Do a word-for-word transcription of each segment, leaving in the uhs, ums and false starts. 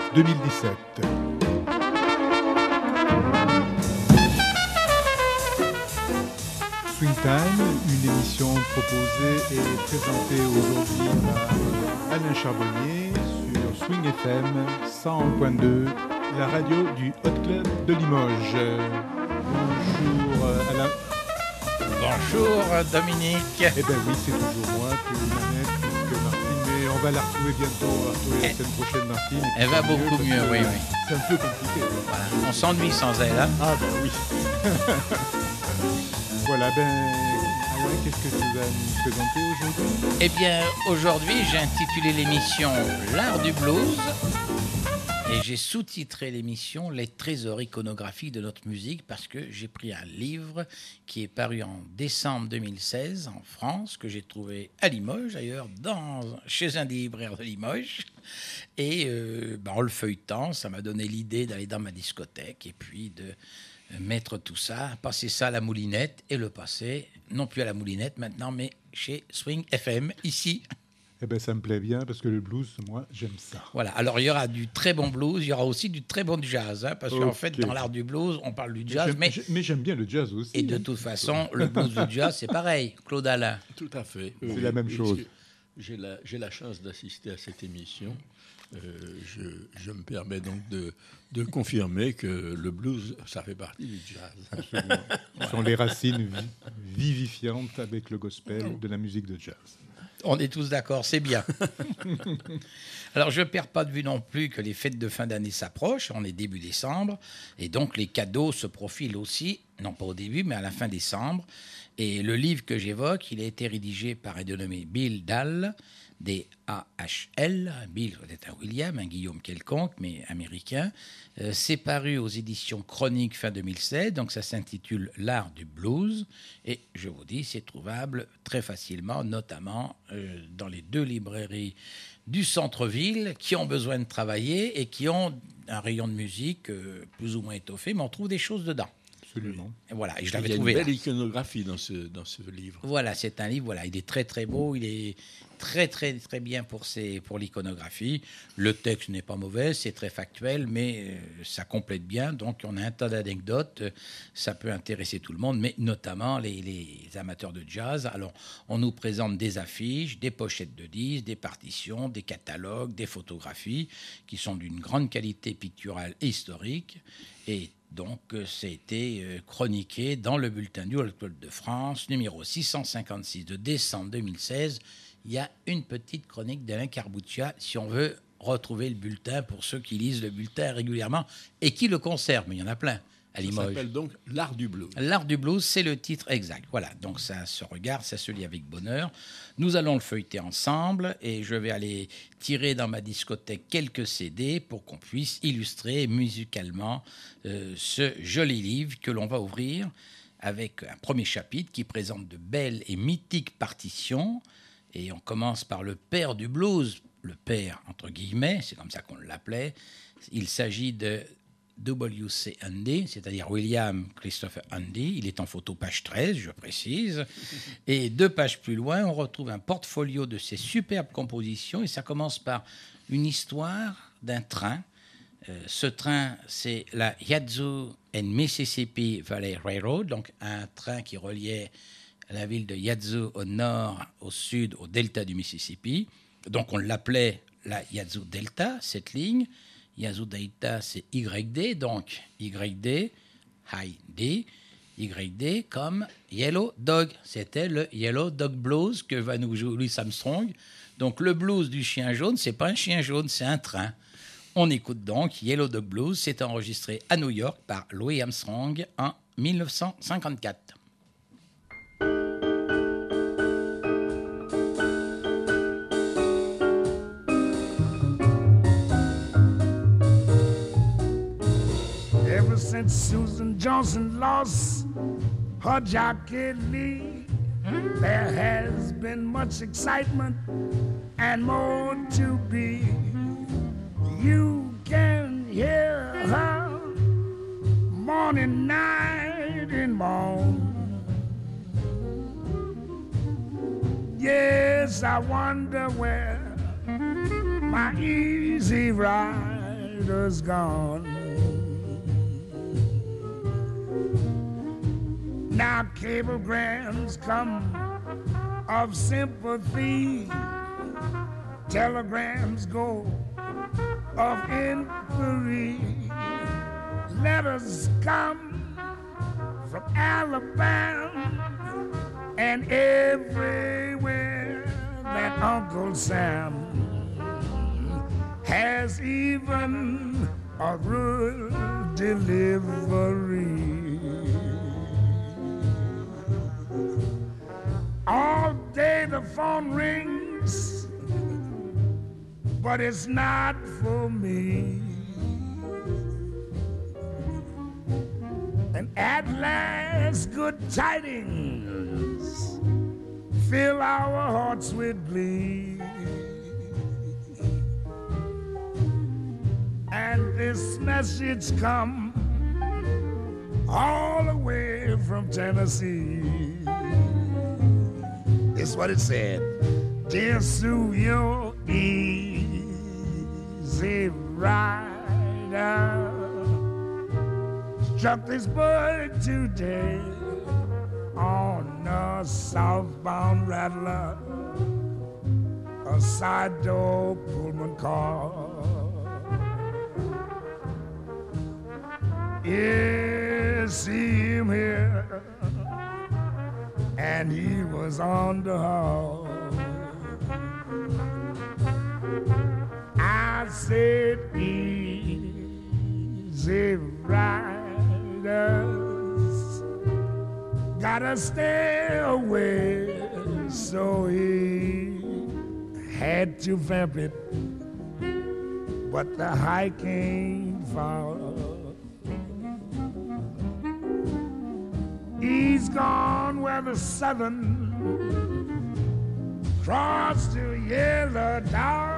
deux mille dix-sept. Swing Time, une émission proposée et présentée aujourd'hui par Alain Charbonnier sur Swing F M cent un point deux, la radio du Hot Club de Limoges. Bonjour Alain. Bonjour Dominique. Eh bien oui, c'est toujours moi que Manette, puisque Martine, mais on va la retrouver bientôt, on va retrouver la semaine prochaine Martine. Elle va beaucoup mieux, mieux oui, oui. C'est un peu compliqué. Voilà. On s'ennuie sans elle, hein. Ah ben oui. Voilà, ben, Alain, qu'est-ce que tu vas nous présenter aujourd'hui? Eh bien, aujourd'hui, j'ai intitulé l'émission L'art du blues et j'ai sous-titré l'émission Les trésors iconographiques de notre musique parce que j'ai pris un livre qui est paru en décembre deux mille seize en France, que j'ai trouvé à Limoges, d'ailleurs, dans, chez un des libraires de Limoges. Et euh, ben, en le feuilletant, ça m'a donné l'idée d'aller dans ma discothèque et puis de mettre tout ça, passer ça à la moulinette et le passer, non plus à la moulinette maintenant, mais chez Swing F M, ici. Eh bien, ça me plaît bien parce que le blues, moi, j'aime ça. Voilà, alors il y aura du très bon blues, il y aura aussi du très bon jazz, hein, parce okay. qu'en fait, dans l'art du blues, on parle du jazz, mais... mais, mais j'aime bien le jazz aussi. Et de toute façon, le blues du jazz, c'est pareil, Claude Alain. Tout à fait. C'est oui, la même chose. J'ai la, j'ai la chance d'assister à cette émission. Euh, je, je me permets donc de, de confirmer que le blues, ça fait partie du jazz. Absolument. Ce sont les racines vivifiantes avec le gospel de la musique de jazz. On est tous d'accord, c'est bien. Alors, je ne perds pas de vue non plus que les fêtes de fin d'année s'approchent. On est début décembre. Et donc, les cadeaux se profilent aussi, non pas au début, mais à la fin décembre. Et le livre que j'évoque, il a été rédigé par un dénommé Bill Dahl, D A H L, Bill, peut-être un William, un Guillaume quelconque, mais américain. Euh, c'est paru aux éditions Chroniques fin deux mille sept, donc ça s'intitule L'art du blues. Et je vous dis, c'est trouvable très facilement, notamment euh, dans les deux librairies du centre-ville qui ont besoin de travailler et qui ont un rayon de musique euh, plus ou moins étoffé, mais on trouve des choses dedans. Absolument. Voilà, et je il l'avais y a trouvé une belle là. iconographie dans ce, dans ce livre. Voilà, c'est un livre, voilà, il est très très beau, il est très très très bien pour, ses, pour l'iconographie. Le texte n'est pas mauvais, c'est très factuel, mais euh, ça complète bien, donc on a un tas d'anecdotes, euh, ça peut intéresser tout le monde, mais notamment les, les amateurs de jazz. Alors, on nous présente des affiches, des pochettes de disques, des partitions, des catalogues, des photographies, qui sont d'une grande qualité picturale et historique, et donc, euh, c'était euh, chroniqué dans le bulletin du Hot Club de France, numéro six cent cinquante-six de décembre deux mille seize. Il y a une petite chronique d'Alain Carbuccia, si on veut retrouver le bulletin pour ceux qui lisent le bulletin régulièrement et qui le conservent. Mais il y en a plein à Limoges. Ça s'appelle donc L'art du blues. L'art du blues, c'est le titre exact. Voilà, donc ça se regarde, ça se lit avec bonheur. Nous allons le feuilleter ensemble et je vais aller tirer dans ma discothèque quelques C D pour qu'on puisse illustrer musicalement euh, ce joli livre que l'on va ouvrir avec un premier chapitre qui présente de belles et mythiques partitions. Et on commence par le père du blues, le père entre guillemets, c'est comme ça qu'on l'appelait. Il s'agit de W C Handy, c'est-à-dire William Christopher Handy. Il est en photo page treize, je précise. Et deux pages plus loin, on retrouve un portfolio de ses superbes compositions. Et ça commence par une histoire d'un train. Euh, ce train, c'est la Yazoo and Mississippi Valley Railroad, donc un train qui reliait la ville de Yazoo au nord, au sud, au delta du Mississippi. Donc on l'appelait la Yazoo Delta, cette ligne. Yazoo Delta, c'est Y D, donc Y D, High D, Y D comme Yellow Dog. C'était le Yellow Dog Blues que va nous jouer Louis Armstrong. Donc le blues du chien jaune, c'est pas un chien jaune, c'est un train. On écoute donc Yellow Dog Blues, c'est enregistré à New York par Louis Armstrong en dix-neuf cent cinquante-quatre. Since Susan Johnson lost her Jockey Lee, there has been much excitement and more to be. You can hear her morning, night, and morn. Yes, I wonder where my easy ride trader's gone. Now cablegrams come of sympathy, telegrams go of inquiry, letters come from Alabama and everywhere that Uncle Sam has even a rural delivery. All day the phone rings, but it's not for me. And at last, good tidings fill our hearts with glee. And this message come all the way from Tennessee. It's what it said. Dear Sue, you're easy rider. Struck this bird today on a southbound rattler, a side door Pullman car. Yes, see him here, and he was on the hall. I said, easy riders gotta stay away, so he had to vamp it, but the hike ain't far. He's gone where the Southern Cross to Yellow Dog.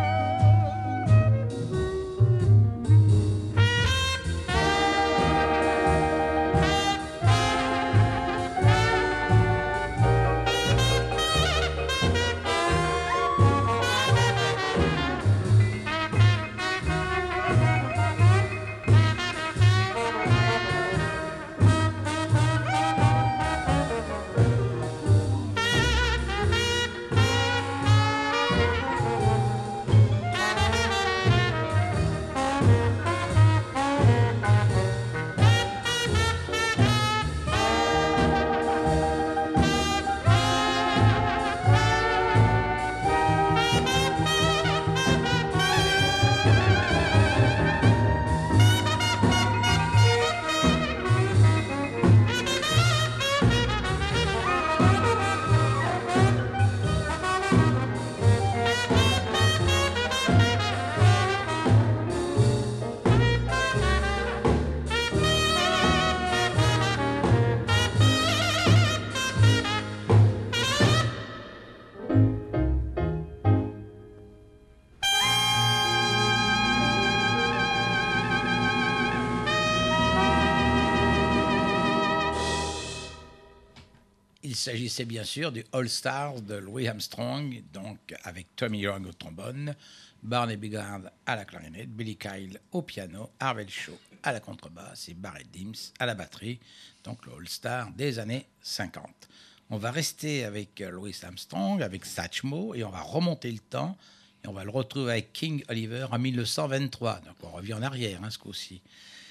Il s'agissait bien sûr du All Stars de Louis Armstrong, donc avec Tommy Young au trombone, Barney Bigard à la clarinette, Billy Kyle au piano, Harvell Shaw à la contrebasse et Barrett Dims à la batterie, donc le All Star des années cinquante. On va rester avec Louis Armstrong, avec Satchmo, et on va remonter le temps, et on va le retrouver avec King Oliver en mille neuf cent vingt-trois. Donc on revient en arrière, hein, ce coup-ci.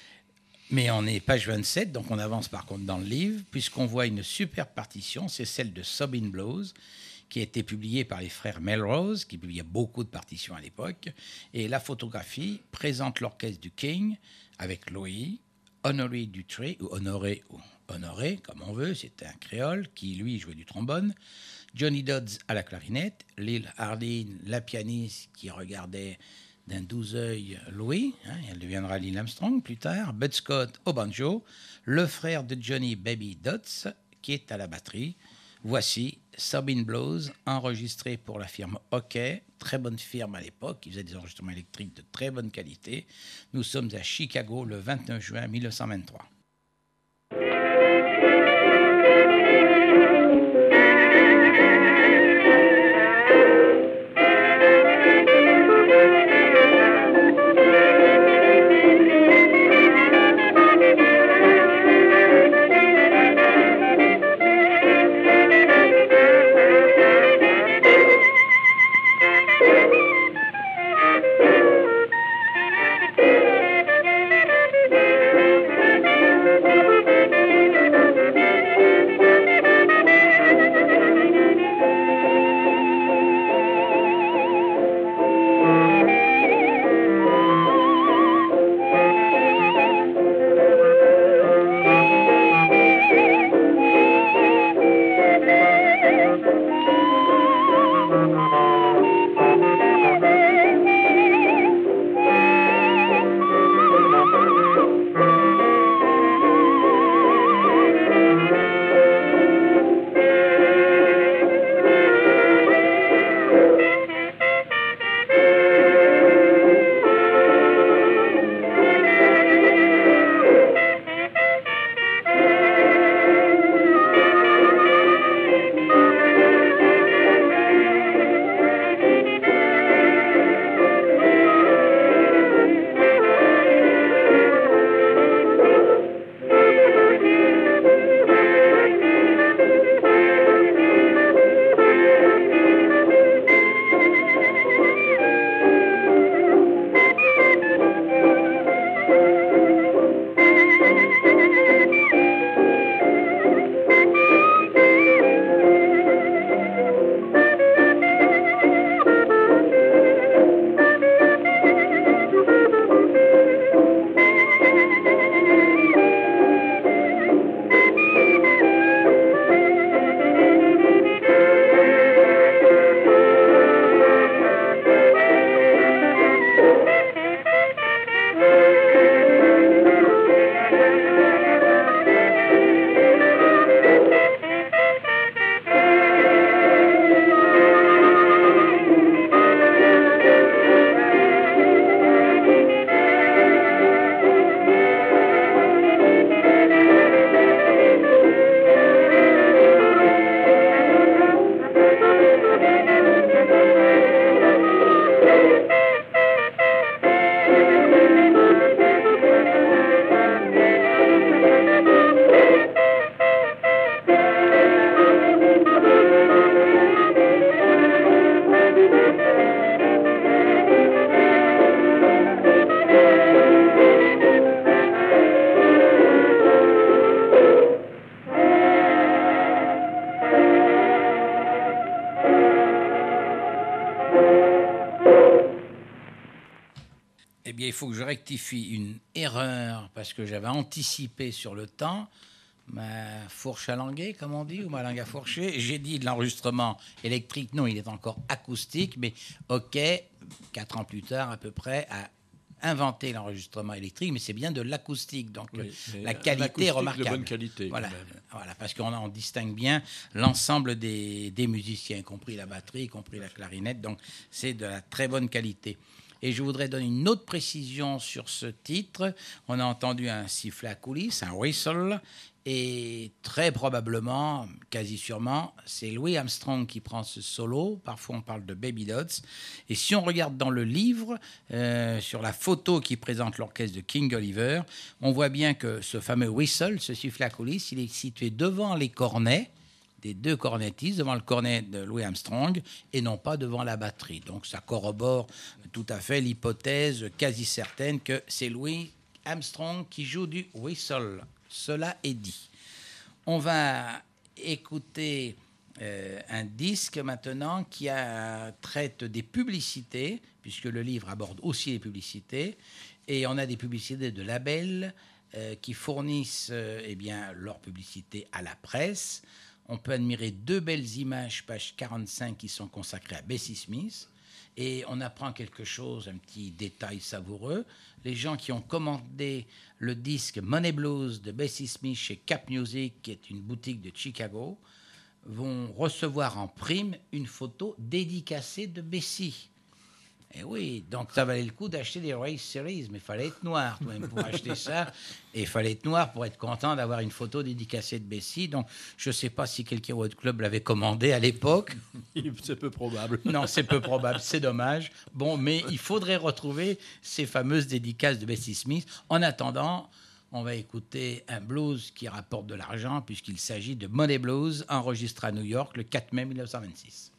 Mais on est page vingt-sept, donc on avance par contre dans le livre, puisqu'on voit une super partition, c'est celle de Sobbin' Blues, qui a été publiée par les frères Melrose, qui publiaient beaucoup de partitions à l'époque. Et la photographie présente l'orchestre du King, avec Louis, Honoré Dutré, ou Honoré, ou Honoré, comme on veut, c'était un créole, qui lui jouait du trombone, Johnny Dodds à la clarinette, Lil Hardin, la pianiste, qui regardait d'un doux œil Louis, hein, elle deviendra Lil Armstrong plus tard, Bud Scott au banjo, le frère de Johnny Baby Dodds qui est à la batterie. Voici Sobbin' Blues, enregistré pour la firme Hockey, très bonne firme à l'époque, qui faisait des enregistrements électriques de très bonne qualité. Nous sommes à Chicago le vingt-neuf juin mille neuf cent vingt-trois. Thank you. il faut que je rectifie une erreur parce que j'avais anticipé sur le temps. Ma fourche à languer, comme on dit, ou ma langue à fourcher. J'ai dit de l'enregistrement électrique. Non, il est encore acoustique, mais OK, quatre ans plus tard à peu près, a inventé l'enregistrement électrique, mais c'est bien de l'acoustique. Donc oui, la qualité est remarquable. De bonne qualité. Voilà, voilà, parce qu'on on distingue bien l'ensemble des, des musiciens, y compris la batterie, y compris la clarinette. Donc c'est de la très bonne qualité. Et je voudrais donner une autre précision sur ce titre. On a entendu un sifflet à coulisses, un whistle, et très probablement, quasi sûrement, c'est Louis Armstrong qui prend ce solo. Parfois, on parle de Baby Dots. Et si on regarde dans le livre, euh, sur la photo qui présente l'orchestre de King Oliver, on voit bien que ce fameux whistle, ce sifflet à coulisses, il est situé devant les cornets des deux cornettistes, devant le cornet de Louis Armstrong et non pas devant la batterie. Donc ça corrobore tout à fait l'hypothèse quasi certaine que c'est Louis Armstrong qui joue du whistle. Cela est dit. On va écouter euh, un disque maintenant qui a, traite des publicités, puisque le livre aborde aussi les publicités, et on a des publicités de labels euh, qui fournissent euh, eh bien, leur publicité à la presse. On peut admirer deux belles images, page quarante-cinq, qui sont consacrées à Bessie Smith. Et on apprend quelque chose, un petit détail savoureux. Les gens qui ont commandé le disque Money Blues de Bessie Smith chez Cap Music, qui est une boutique de Chicago, vont recevoir en prime une photo dédicacée de Bessie. Et oui, donc ça valait le coup d'acheter des Race Series, mais il fallait être noir toi-même pour acheter ça. Et il fallait être noir pour être content d'avoir une photo dédicacée de Bessie. Donc je ne sais pas si quelqu'un au club l'avait commandé à l'époque. C'est peu probable. Non, c'est peu probable, c'est dommage. Bon, mais il faudrait retrouver ces fameuses dédicaces de Bessie Smith. En attendant, on va écouter un blues qui rapporte de l'argent, puisqu'il s'agit de Money Blues, enregistré à New York le quatre mai mille neuf cent vingt-six.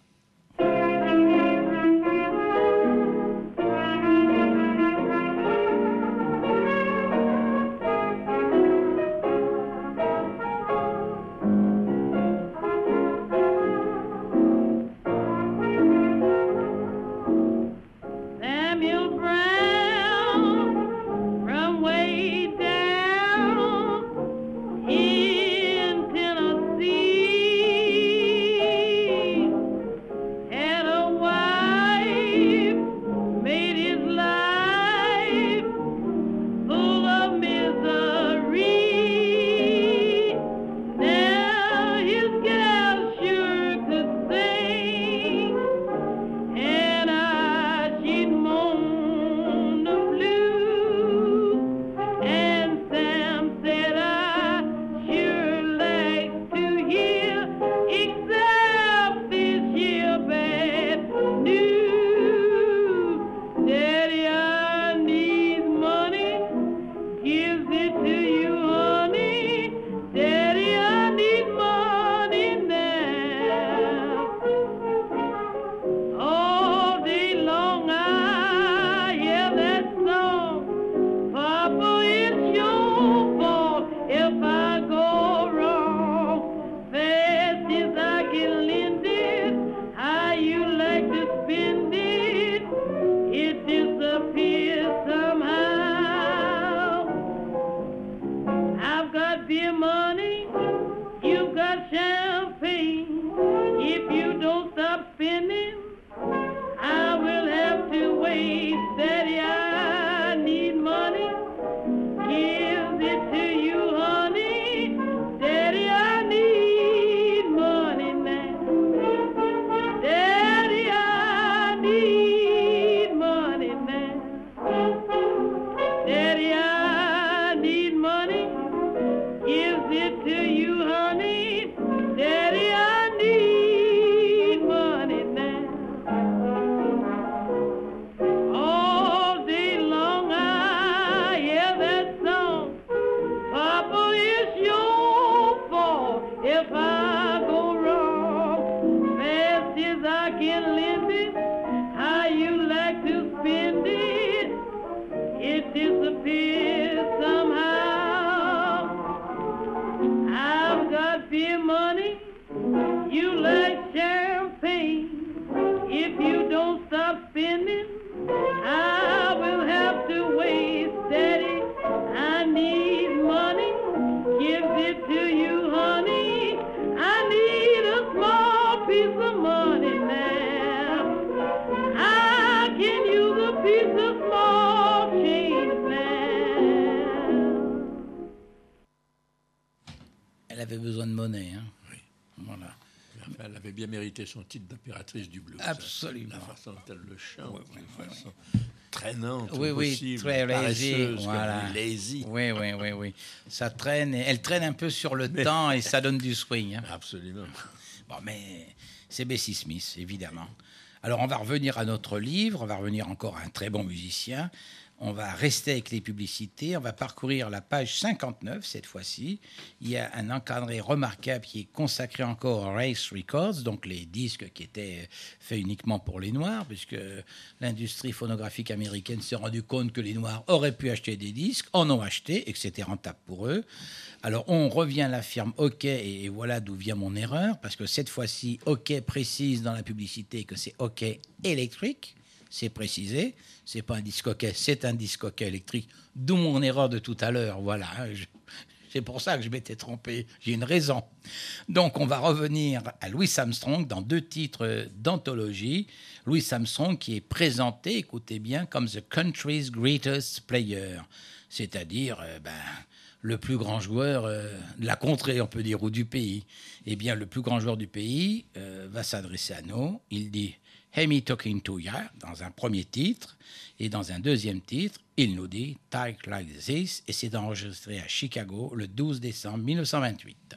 Elle avait besoin de monnaie. Hein. Oui. Voilà. Enfin, elle avait bien mérité son titre d'impératrice du blues. Absolument. La façon dont elle le chante, Oui, oui, de oui, façon traînante, Oui, oui, possible, très lazy, paresseuse, voilà. comme lazy. Oui, oui, oui, oui. Ça traîne, et elle traîne un peu sur le mais... temps et ça donne du swing. Hein. Absolument. Bon, mais c'est Bessie Smith, évidemment. Alors, on va revenir à notre livre, on va revenir encore à un très bon musicien. On va rester avec les publicités, on va parcourir la page cinquante-neuf cette fois-ci. Il y a un encadré remarquable qui est consacré encore aux Race Records, donc les disques qui étaient faits uniquement pour les Noirs, puisque l'industrie phonographique américaine s'est rendue compte que les Noirs auraient pu acheter des disques, en ont acheté et que c'était rentable pour eux. Alors on revient à la firme OK, et voilà d'où vient mon erreur, parce que cette fois-ci, OK précise dans la publicité que c'est OK électrique. C'est précisé, c'est pas un disque hockey, c'est un disque hockey électrique, d'où mon erreur de tout à l'heure, voilà, je, c'est pour ça que je m'étais trompé, j'ai une raison. Donc on va revenir à Louis Armstrong dans deux titres d'anthologie. Louis Armstrong qui est présenté, écoutez bien, comme The Country's Greatest Player, c'est-à-dire euh, ben, le plus grand joueur euh, de la contrée, on peut dire, ou du pays. Eh bien, le plus grand joueur du pays euh, va s'adresser à nous, il dit « Hey me talking to ya » dans un premier titre, et dans un deuxième titre, il nous dit « Talk like this » et c'est enregistré à Chicago le douze décembre mille neuf cent vingt-huit.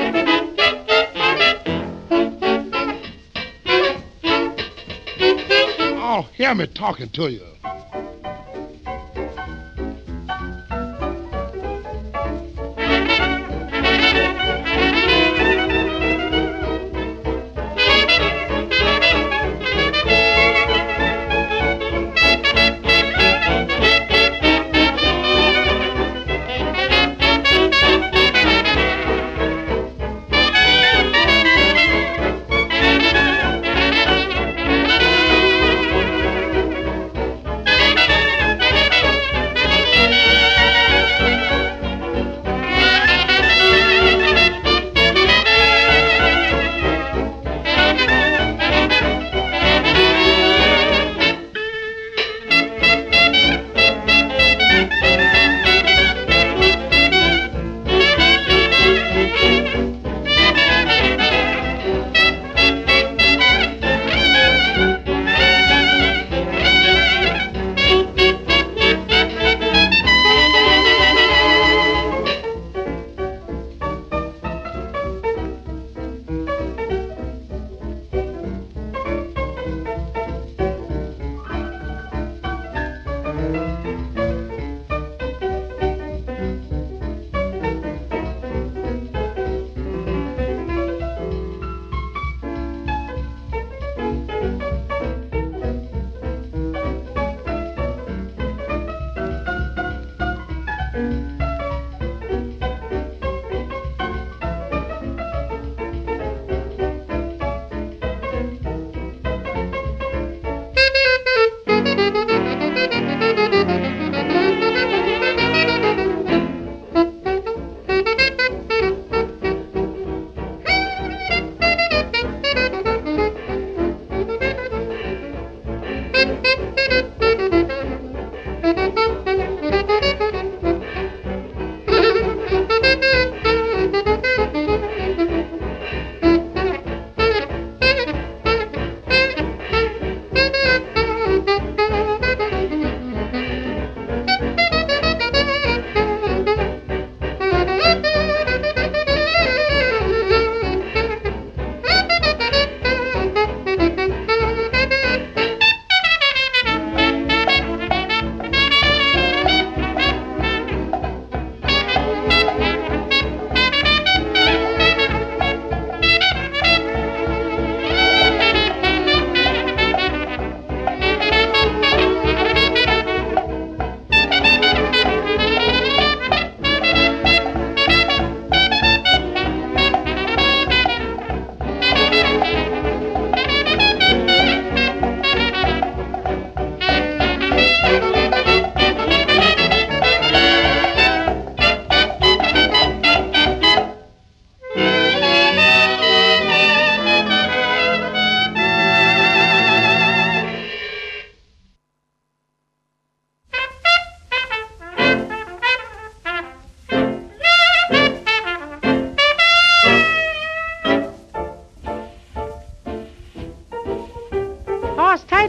Oh, hear me talking to you.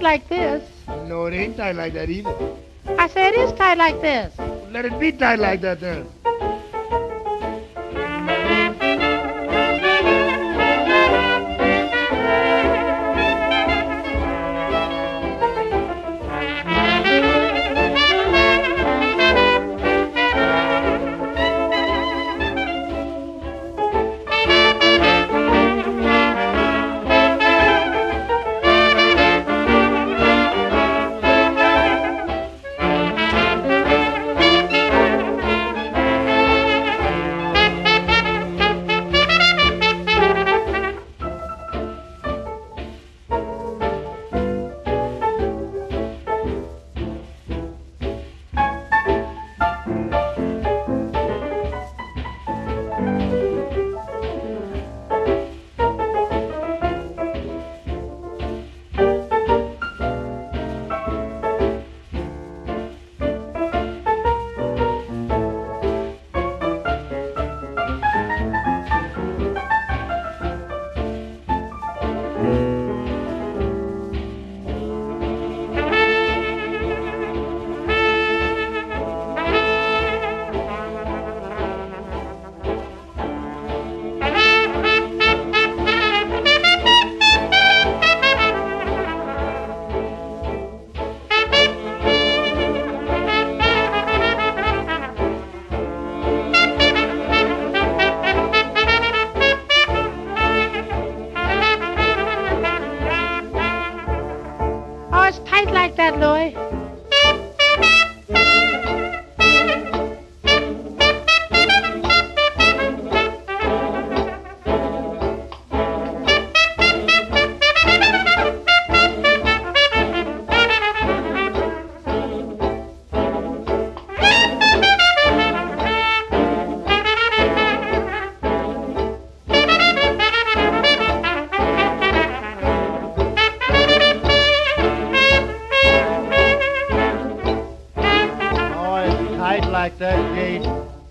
tied like this. No, it ain't tied like that either. I say it is tied like this. Let it be tied like that then. Like that gate.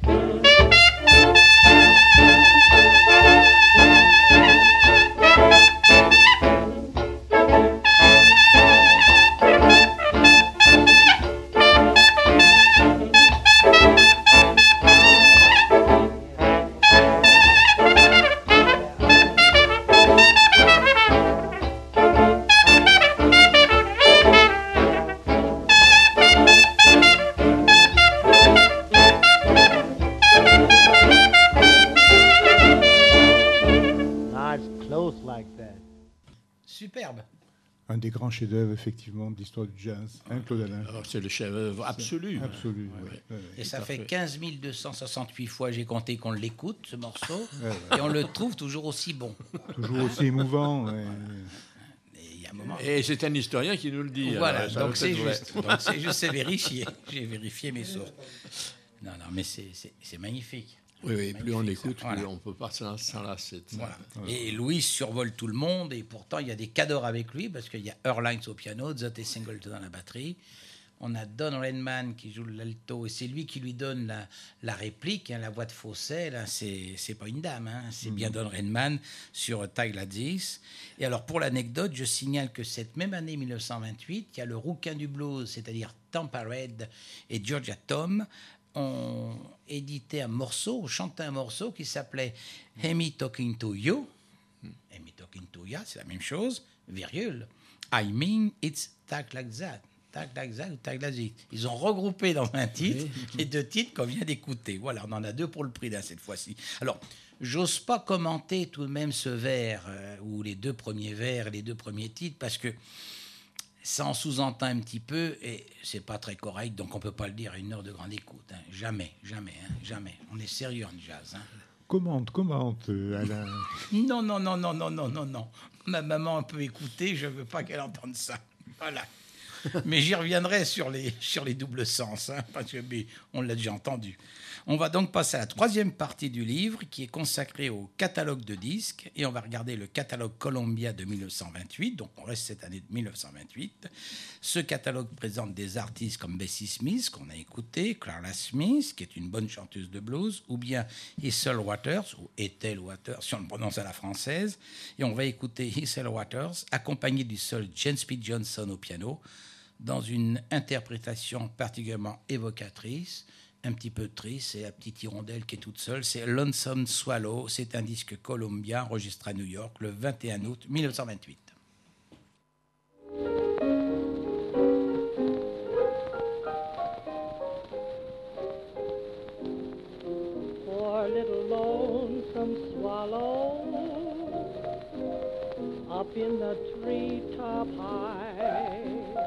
Superbe. Un des grands chefs-d'œuvre, effectivement, de l'histoire du jazz, hein, Claude Alain. Alors, c'est le chef-d'œuvre absolu. Absolu. Ouais. Ouais, ouais. Et ça fait, fait quinze mille deux cent soixante-huit fois, j'ai compté, qu'on l'écoute, ce morceau, ouais, ouais. Et on le trouve toujours aussi bon. Toujours aussi émouvant. Ouais. Et, y a un moment... et c'est un historien qui nous le dit. Voilà, alors, donc c'est juste. Donc c'est juste, c'est vérifié. J'ai vérifié mes sources. Non, non, mais c'est, c'est, c'est magnifique. Oui, oui, plus on écoute, ça. Voilà. plus on ne peut pas s'enlacer. Voilà. Et Louis survole tout le monde, et pourtant il y a des cadors avec lui, parce qu'il y a Earlines au piano, Zotty Singleton à la batterie. On a Don Redman qui joue l'alto, et c'est lui qui lui donne la, la réplique, hein, la voix de Fawcett. Là, c'est, c'est pas une dame, hein, c'est mmh. bien Don Redman sur Tied Like This. Et alors, pour l'anecdote, je signale que cette même année mille neuf cent vingt-huit, il y a le rouquin du blues, c'est-à-dire Tampa Red et Georgia Tom, ont édité un morceau, chanté un morceau qui s'appelait Hey Me Talking to You. Hey Me Talking to You, c'est la même chose, virgule. I mean, it's Talk Like That. Talk Like That ou Talk Like This. Ils ont regroupé dans un titre les deux titres qu'on vient d'écouter. Voilà, on en a deux pour le prix d'un cette fois-ci. Alors, j'ose pas commenter tout de même ce vers, euh, ou les deux premiers vers et les deux premiers titres, parce que ça en sous-entend un petit peu, et c'est pas très correct, donc on peut pas le dire à une heure de grande écoute. Hein. Jamais, jamais, hein, jamais. On est sérieux en jazz. Hein. Commente, commente, Alain. Non, non, non, non, non, non, non, non. Ma maman peut écouter, je veux pas qu'elle entende ça. Voilà. mais j'y reviendrai sur les, sur les doubles sens, hein, parce que mais on l'a déjà entendu. On va donc passer à la troisième partie du livre qui est consacrée au catalogue de disques et on va regarder le catalogue Columbia de mille neuf cent vingt-huit, donc on reste cette année de mille neuf cent vingt-huit. Ce catalogue présente des artistes comme Bessie Smith, qu'on a écouté, Clara Smith, qui est une bonne chanteuse de blues, ou bien Ethel Waters, ou Ethel Waters, si on le prononce à la française. Et on va écouter Ethel Waters, accompagnée du seul James P. Johnson au piano, dans une interprétation particulièrement évocatrice, un petit peu triste, c'est la petite hirondelle qui est toute seule. C'est Lonesome Swallow, c'est un disque Columbia enregistré à New York le vingt et un août mille neuf cent vingt-huit. Poor little lonesome swallow up in the treetop high.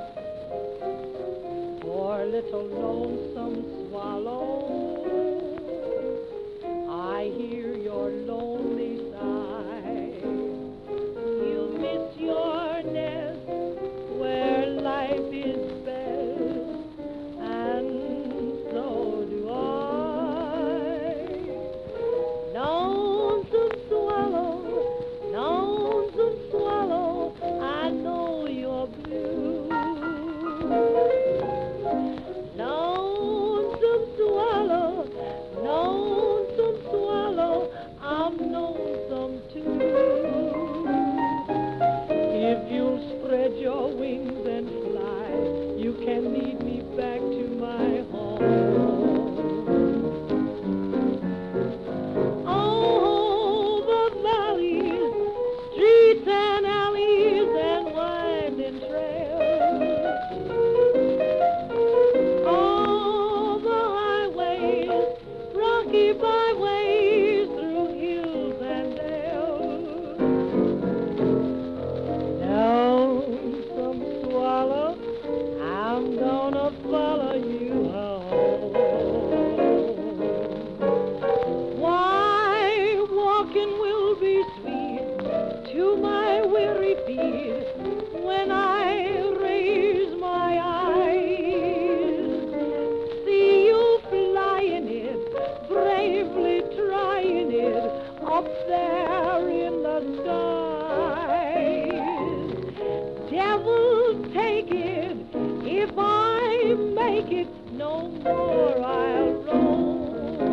Poor little lonesome swallow, I hear your lonely sigh. You miss your nest where life is best, and so do I. Lonesome swallow, lonesome swallow, I know you're blue. Lonesome swallow, lonesome swallow, I'm lonesome too. If you'll spread your wings and fly, you can lead me back to my home. Over valleys, streets and alleys and winding trails, over highways, rocky byways, through hills and dales. Lonesome swallow, I'm gonna follow you home. Why, walking will be sweet to my weary feet when I raise my eyes. See you flying it, bravely trying it, up there in the skies. Devil take it, if I make it, no more I'll roam.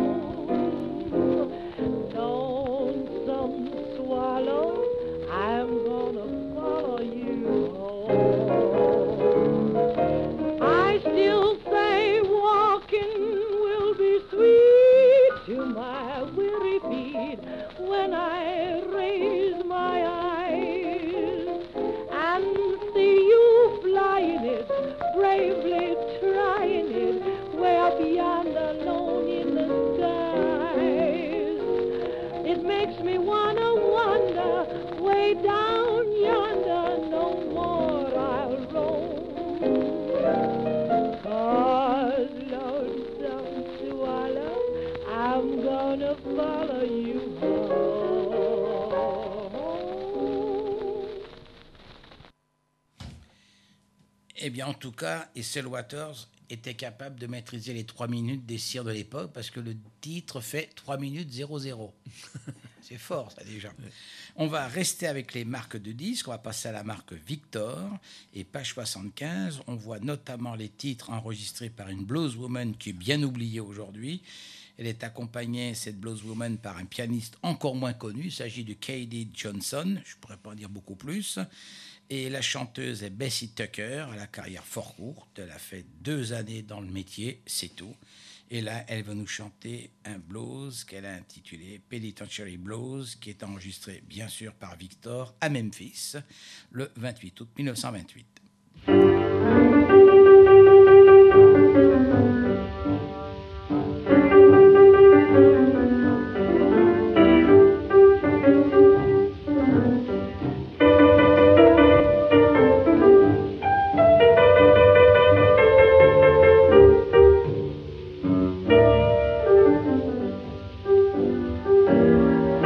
Lonesome swallow, I'm gonna follow you home. I still say walking will be sweet to my weary feet when I raise my eyes and see you flying it, bravely trying it, way beyond alone in the skies. It makes me wanna wander way down yonder, no more I'll roam. 'Cause lonesome swallow, I'm gonna follow you home. Eh bien, en tout cas, Ethel Waters était capable de maîtriser les trois minutes des cires de l'époque parce que le titre fait trois minutes zéro zéro. C'est fort, ça, déjà. On va rester avec les marques de disques. On va passer à la marque Victor. Et page soixante-quinze, on voit notamment les titres enregistrés par une blueswoman qui est bien oubliée aujourd'hui. Elle est accompagnée, cette blueswoman, par un pianiste encore moins connu. Il s'agit de Katie Johnson. Je ne pourrais pas en dire beaucoup plus. Et la chanteuse est Bessie Tucker. Elle a la carrière fort courte. Elle a fait deux années dans le métier, c'est tout. Et là, elle va nous chanter un blues qu'elle a intitulé Penitentiary Blues, qui est enregistré, bien sûr, par Victor à Memphis, le vingt-huit août mille neuf cent vingt-huit.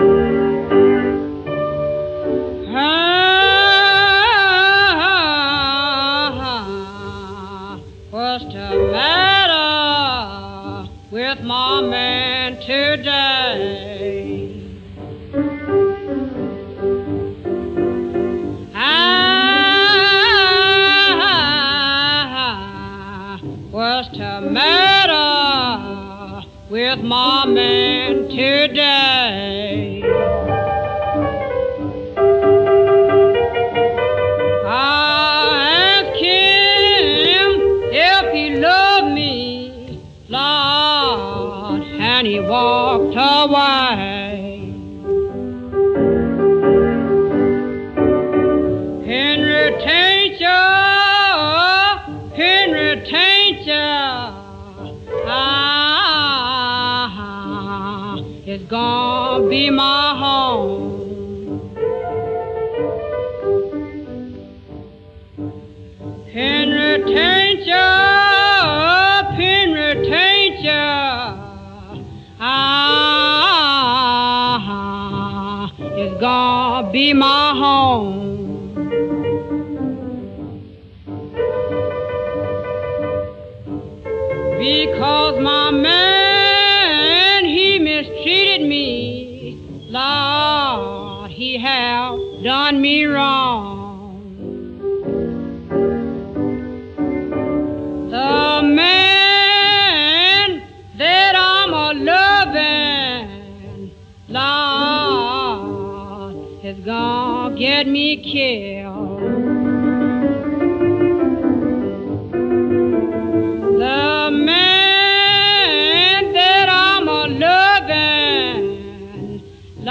Ah with my man today. I was to matter with my man today. I asked him if he loved me, Lord, and he walked away. Henry Tainter, Henry Tainter, ah, it's gonna be my home. Henry Tainter, Henry Tainter, ah, it's gonna be my home. Because my man, he mistreated me, Lord, he have done me wrong. The man that I'm a loving, Lord, is gonna get me killed. The man that I'm a loving,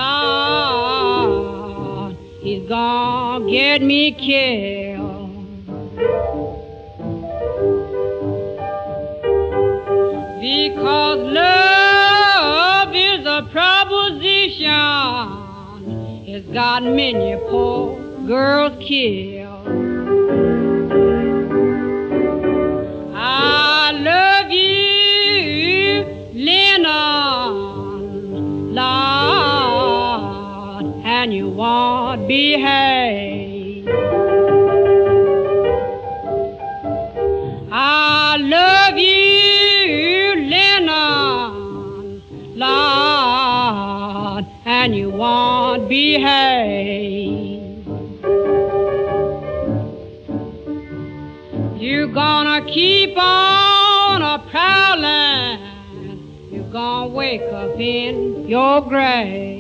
Lord, he's gonna get me killed. Because love is a proposition, it's got many poor girls killed. I love you, Lennon, Lord, and you won't behave. I love you, Lennon, Lord, and you won't behave. You're gonna keep on a prowling, you're gonna wake up in your grave.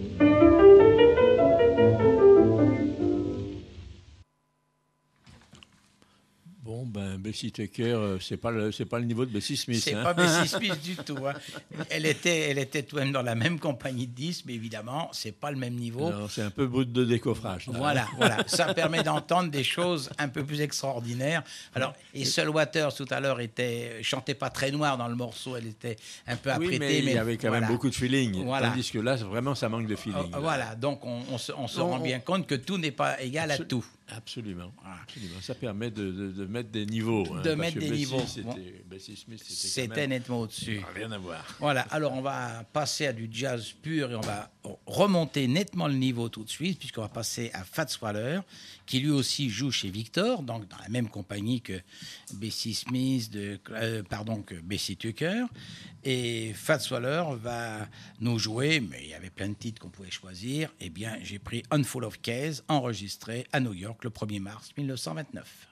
Bon, ben, Bessie Tucker, euh, c'est pas le, c'est pas le niveau de Bessie Smith. C'est hein. pas Bessie Smith du tout. Hein. Elle était, elle était tout de même dans la même compagnie de disques, mais évidemment, c'est pas le même niveau. Alors, c'est un peu brut de décoffrage. là. Voilà, voilà. Ça permet d'entendre des choses un peu plus extraordinaires. Alors, et Seul Waters tout à l'heure était chantait pas très noir dans le morceau, elle était un peu Oui, apprêtée, mais il y avait quand voilà. même beaucoup de feeling. Voilà. Tandis que là, vraiment, ça manque de feeling. Euh, voilà, donc on, on se, on se On- rend bien compte que tout n'est pas égal à Absol- tout. Absolument. Voilà. Absolument. Ça permet de, de- de mettre des niveaux. hein, De parce mettre que des Bessie, niveaux. c'était- Bon. Bessie Smith, c'était, C'était quand même nettement au-dessus. rien à voir. Voilà, alors on va passer à du jazz pur et on va remonter nettement le niveau tout de suite puisqu'on va passer à Fats Waller qui lui aussi joue chez Victor, donc dans la même compagnie que Bessie Smith, de, euh, pardon, que Bessie Tucker. Et Fats Waller va nous jouer, mais il y avait plein de titres qu'on pouvait choisir. Eh bien, j'ai pris Handful of Keys, enregistré à New York le premier mars mille neuf cent vingt-neuf.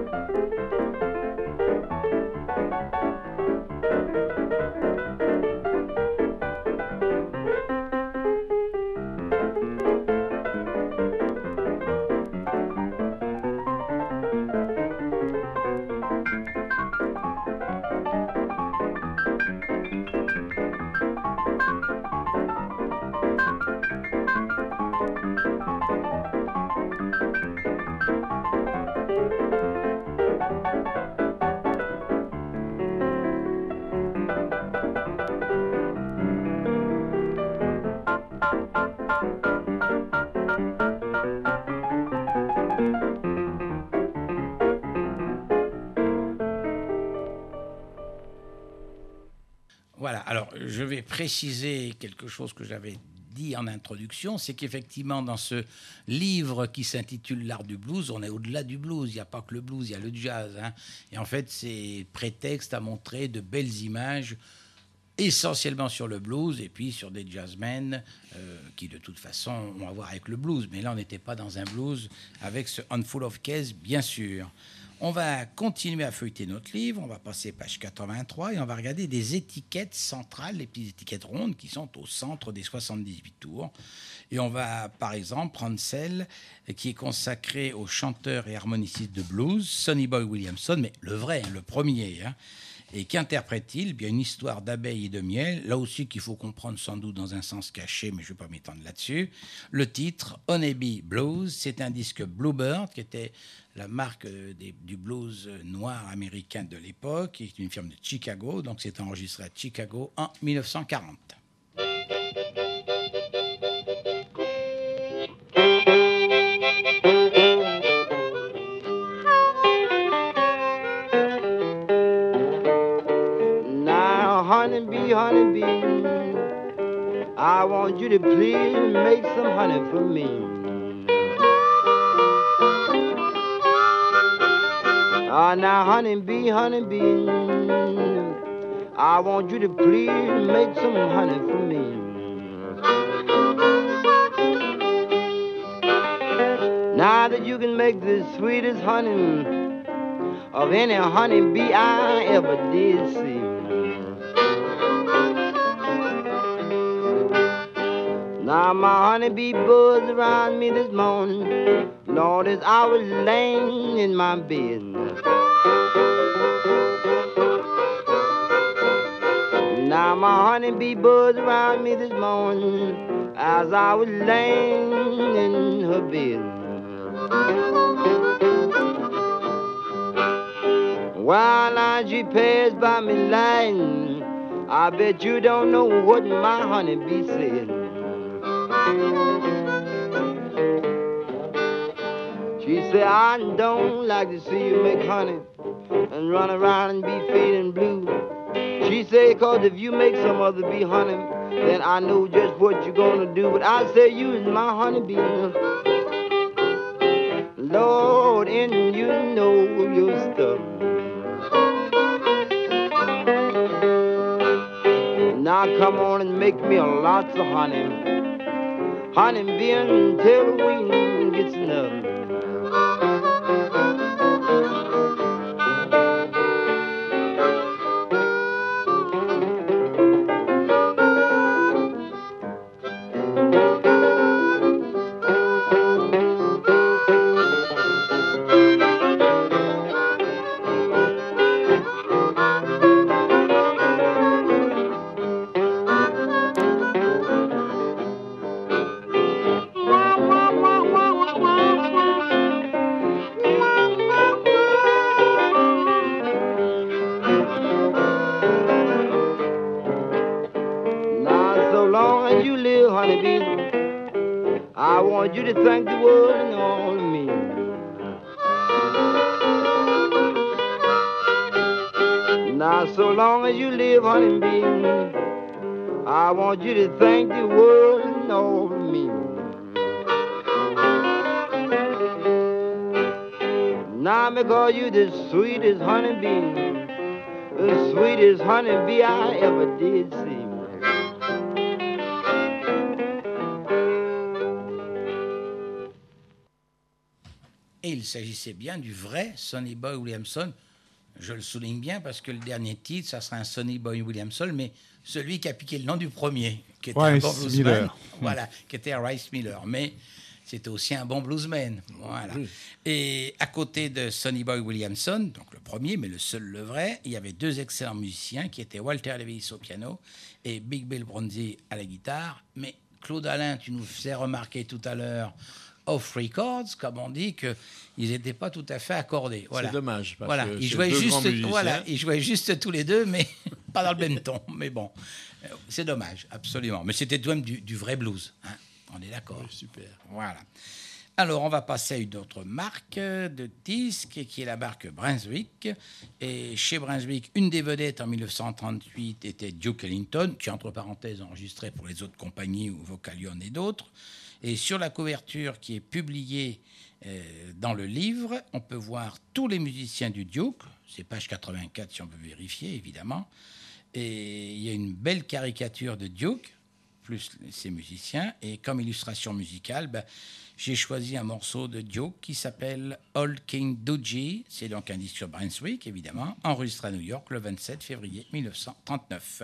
Voilà, alors je vais préciser quelque chose que j'avais dit en introduction, c'est qu'effectivement dans ce livre qui s'intitule L'art du blues, on est au-delà du blues, il n'y a pas que le blues, il y a le jazz. Hein. Et en fait, c'est prétexte à montrer de belles images, essentiellement sur le blues et puis sur des jazzmen euh, qui de toute façon ont à voir avec le blues. Mais là, on n'était pas dans un blues avec ce Handful of Keys, bien sûr. On va continuer à feuilleter notre livre, on va passer page quatre-vingt-trois et on va regarder des étiquettes centrales, les petites étiquettes rondes qui sont au centre des soixante-dix-huit tours. Et on va par exemple prendre celle qui est consacrée au chanteur et harmoniciste de blues, Sonny Boy Williamson, mais le vrai, le premier. Hein. Et qu'interprète-t-il ? Bien, une histoire d'abeilles et de miel, là aussi qu'il faut comprendre sans doute dans un sens caché, mais je ne vais pas m'étendre là-dessus. Le titre, Honeybee Blues, c'est un disque Bluebird, qui était la marque des, du blues noir américain de l'époque, qui est une firme de Chicago, donc c'est enregistré à Chicago en mille neuf cent quarante. Honeybee, honeybee, I want you to please make some honey for me. Ah, now honeybee, honeybee, I want you to please make some honey for me. Now that you can make the sweetest honey of any honeybee I ever did see. Now my honeybee buzzed around me this morning, Lord, as I was laying in my bed. Now my honeybee buzzed around me this morning, as I was laying in her bed. While now she passed by me lying, I bet you don't know what my honeybee said. She said, I don't like to see you make honey and run around and be feeling blue. She said, cause if you make some other bee honey, then I know just what you're gonna do. But I say you is my honeybee. Lord, and you know your stuff. Now come on and make me a lots of honey. Honey being until the wind gets enough. I want you to thank the world and all of me. Now, so long as you live, honeybee, I want you to thank the world and all of me. Now, because you the sweetest honeybee, the sweetest honeybee I ever did see. Et il s'agissait bien du vrai Sonny Boy Williamson. Je le souligne bien parce que le dernier titre, ça sera un Sonny Boy Williamson, mais celui qui a piqué le nom du premier, qui était Rice un bon bluesman, Miller. voilà, qui était Rice Miller. Mais c'était aussi un bon bluesman. Voilà. Oui. Et à côté de Sonny Boy Williamson, donc le premier, mais le seul, le vrai, il y avait deux excellents musiciens qui étaient Walter Lewis au piano et Big Bill Bronzy à la guitare. Mais Claude Alain, tu nous faisais remarquer tout à l'heure, off records, comme on dit, qu'ils n'étaient pas tout à fait accordés. Voilà. C'est dommage. Parce Voilà, que ils c'est jouaient deux juste, grands musiciens. voilà, ils jouaient juste tous les deux, mais pas dans le même ton. Mais bon, euh, c'est dommage, absolument. Mais c'était tout de même du, du vrai blues. Hein. On est d'accord. Oui, super. Voilà. Alors, on va passer à une autre marque de disques, qui est la marque Brunswick. Et chez Brunswick, une des vedettes en mille neuf cent trente-huit était Duke Ellington, qui, entre parenthèses, enregistrait pour les autres compagnies ou Vocalion et d'autres. Et sur la couverture qui est publiée euh, dans le livre, on peut voir tous les musiciens du Duke. C'est page quatre-vingt-quatre si on peut vérifier, évidemment. Et il y a une belle caricature de Duke, plus ses musiciens. Et comme illustration musicale, ben, j'ai choisi un morceau de Duke qui s'appelle Old King Doogie. C'est donc un disque sur Brunswick, évidemment, enregistré à New York le vingt-sept février mille neuf cent trente-neuf.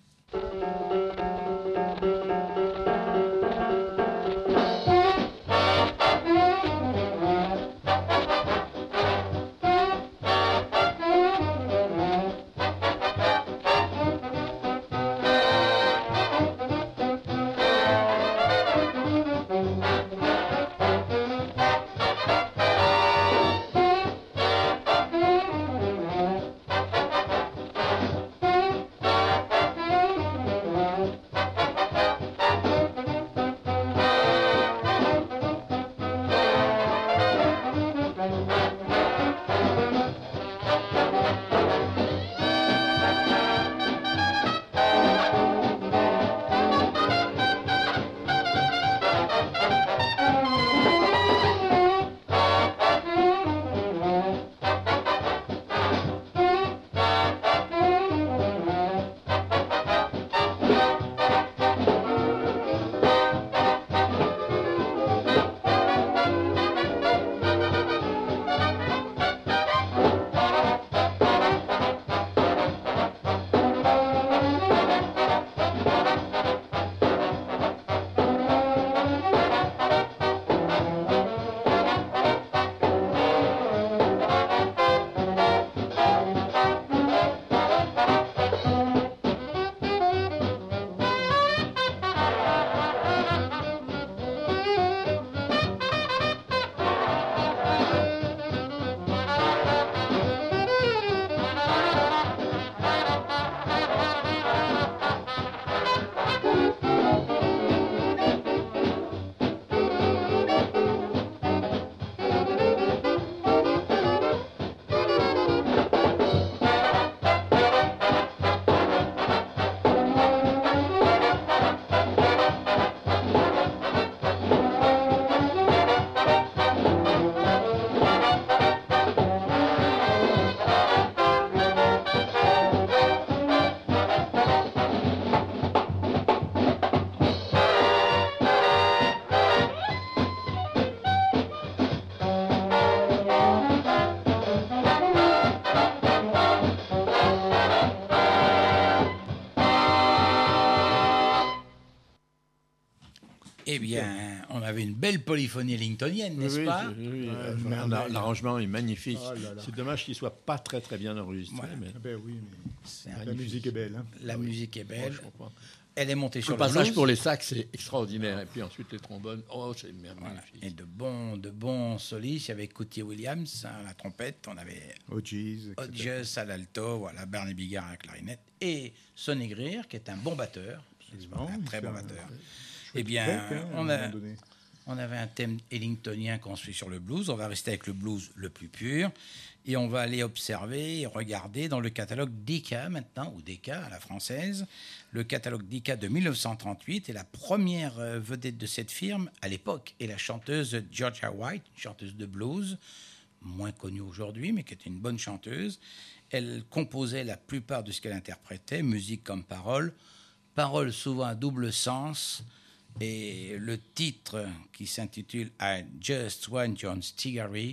Eh bien, on avait une belle polyphonie ellingtonienne, n'est-ce Oui, pas oui, oui, Ouais, euh, vraiment. la- L'arrangement est magnifique. Oh là là. C'est dommage qu'il ne soit pas très très bien enregistré. Voilà. Mais... Ah ben oui, mais C'est un- la Magnifique. musique est belle. Hein. La Ah oui. musique est Ouais, belle. je comprends. Elle est montée sur Le le passage blues. pour les sacs, c'est extraordinaire. Et puis ensuite les trombones. Oh, c'est Voilà. magnifique. Et de bons, de bons solistes. Il y avait Cootie Williams à la trompette. On avait Hodges, et cetera. Hodges à l'alto, voilà, Barney Bigard à la clarinette. Et Sonny Greer, qui est un bon batteur. Absolument, Un il très fait bon un- batteur. Eh bien, Bec, hein, à un on, a, moment donné. on avait un thème ellingtonien qu'on suit sur le blues. On va rester avec le blues le plus pur. Et on va aller observer et regarder dans le catalogue Decca maintenant, ou Decca à la française. Le catalogue Decca de mille neuf cent trente-huit. Et la première euh, vedette de cette firme, à l'époque, est la chanteuse Georgia White, chanteuse de blues, moins connue aujourd'hui, mais qui était une bonne chanteuse. Elle composait la plupart de ce qu'elle interprétait, musique comme parole. Paroles souvent à double sens. Et le titre qui s'intitule I Just Want Your Cigarette,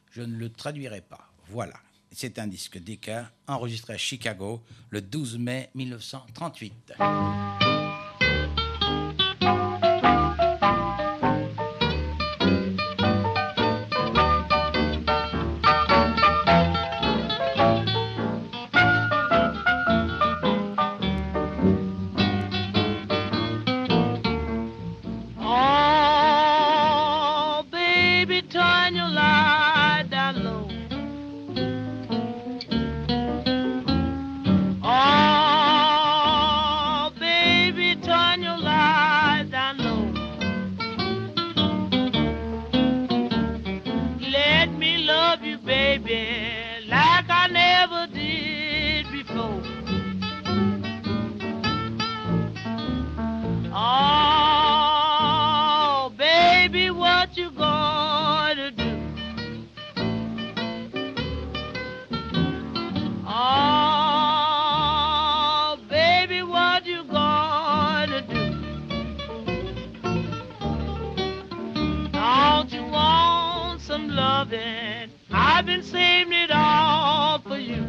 je ne le traduirai pas. Voilà. C'est un disque Decca enregistré à Chicago le douze mai mille neuf cent trente-huit. I've been saving it all for you.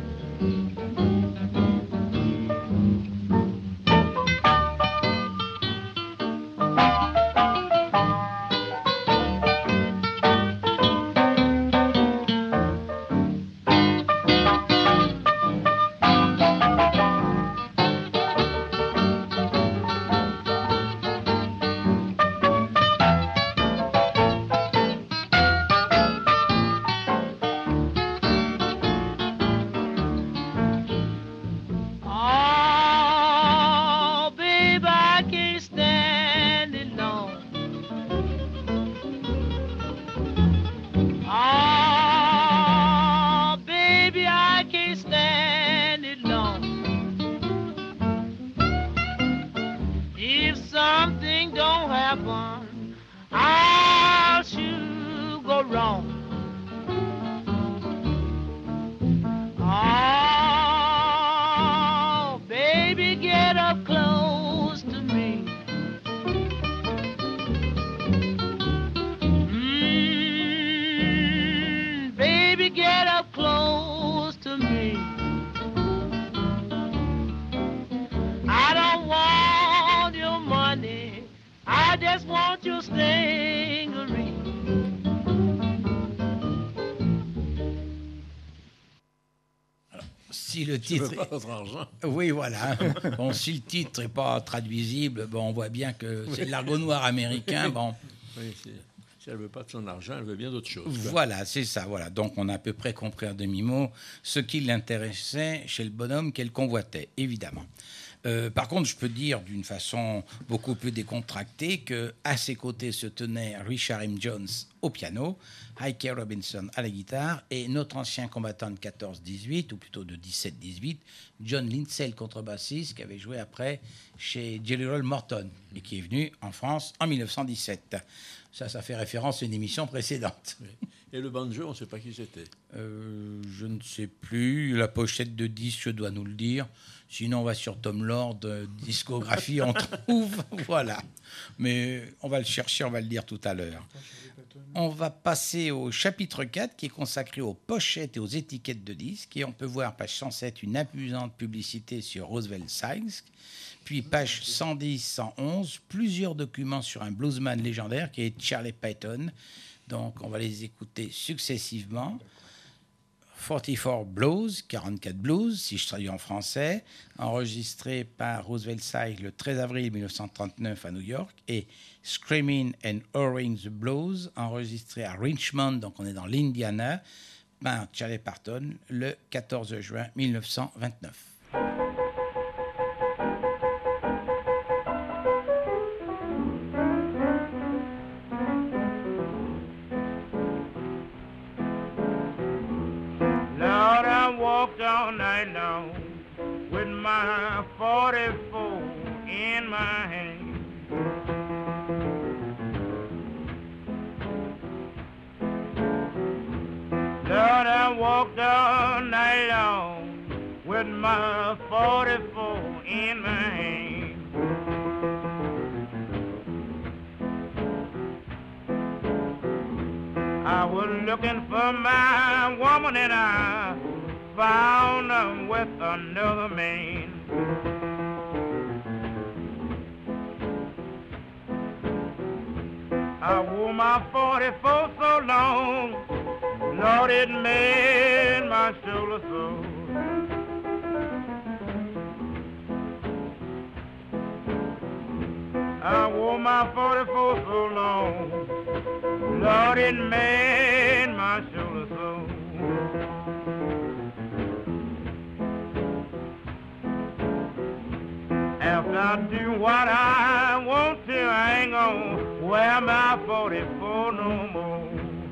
Si le titre, pas votre argent. Oui, voilà. Bon, si le titre n'est pas traduisible, bon, on voit bien que c'est de l'argot noir américain. Bon. Oui, si elle ne veut pas de son argent, elle veut bien d'autres choses. Quoi. Voilà, c'est ça. Voilà. Donc, on a à peu près compris en demi-mot ce qui l'intéressait chez le bonhomme qu'elle convoitait, évidemment. Euh, par contre, je peux dire d'une façon beaucoup plus décontractée qu'à ses côtés se tenait Richard M. Jones au piano, Ike Robinson à la guitare et notre ancien combattant de quatorze dix-huit, ou plutôt de dix-sept dix-huit, John Lindsay, le contrebassiste, qui avait joué après chez Jelly Roll Morton et qui est venu en France en mille neuf cent dix-sept. Ça, ça fait référence à une émission précédente. Oui. Et le banjo, on ne sait pas qui c'était. Euh, je ne sais plus. La pochette de disque doit nous le dire. Sinon, on va sur Tom Lord, euh, discographie, on trouve. Voilà. Mais on va le chercher, on va le dire tout à l'heure. On va passer au chapitre quatre qui est consacré aux pochettes et aux étiquettes de disques. Et on peut voir, page cent sept, une amusante publicité sur Roosevelt Sykes. Puis, page cent dix cent onze, plusieurs documents sur un bluesman légendaire qui est Charlie Payton. Donc, on va les écouter successivement. quarante-quatre Blues, quarante-quatre Blues, si je traduis en français, enregistré par Roosevelt Sykes le treize avril mille neuf cent trente-neuf à New York, et Screaming and Roaring the Blues, enregistré à Richmond, donc on est dans l'Indiana, par Charlie Payton le quatorze juin mille neuf cent vingt-neuf. All night long with my forty-four in my hand. Lord, I walked all night long with my forty-four in my hand. I I was looking for my woman and I found her with another man. I wore my forty-four so long, Lord, it made my shoulder sore. I wore my forty-four so long, Lord, it made my shoulder sore. After I do what I want to, I ain't gonna wear my forty-four no more.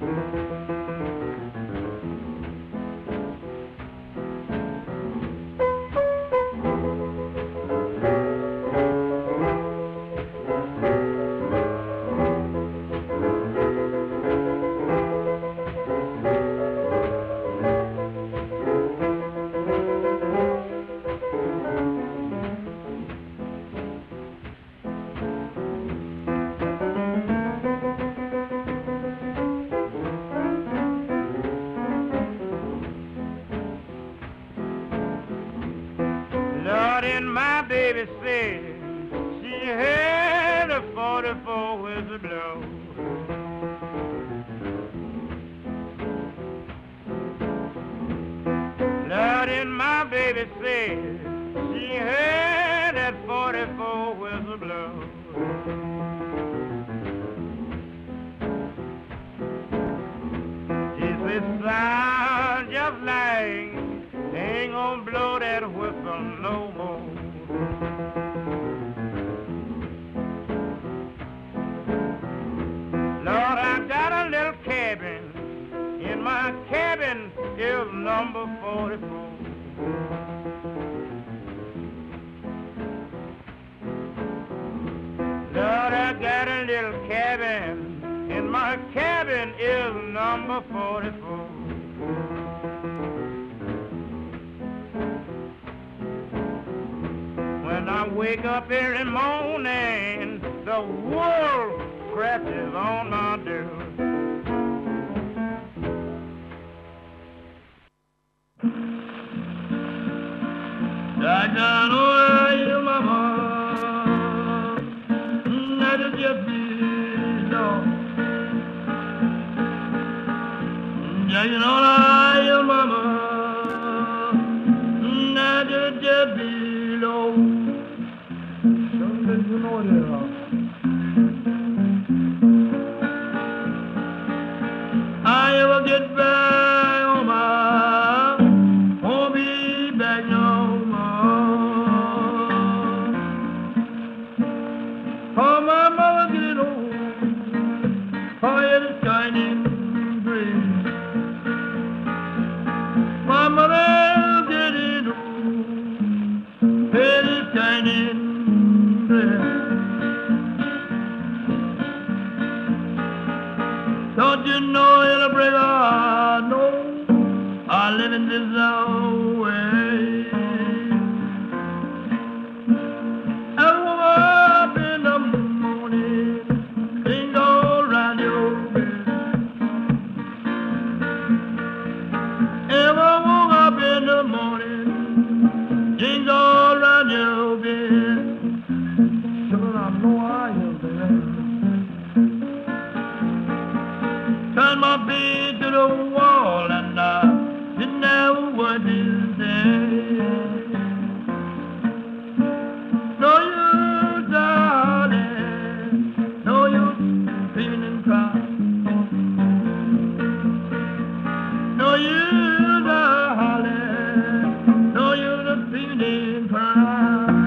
Baby said she had a forty-four whistle blow. Lord, and my baby said she had that forty-four whistle blow. She said, sound just like ain't gonna blow that whistle no more. Lord, I got a little cabin, in my cabin is number forty-four. Lord, I got a little cabin, in my cabin is number forty-four. When I wake up every morning, the world scratches on my door. I don't know where your mama, not a gypsy dog. Yeah, you know I your mama, not a gypsy dog. Something you know there. I ever get back home, I won't be back no more. Oh, my mother get old, her head is shining gray. My mother getting old, head is shining gray. Don't you know it'll break our heart? No, I live in this way. I woke up in the morning, things all around your bed. Ever woke up in the morning, things all around your bed. Sure, I know I am there. Turn my feet to the wall and I didn't know what to say. No use, darling, no use screaming and crying. No use, darling, no use screaming and crying.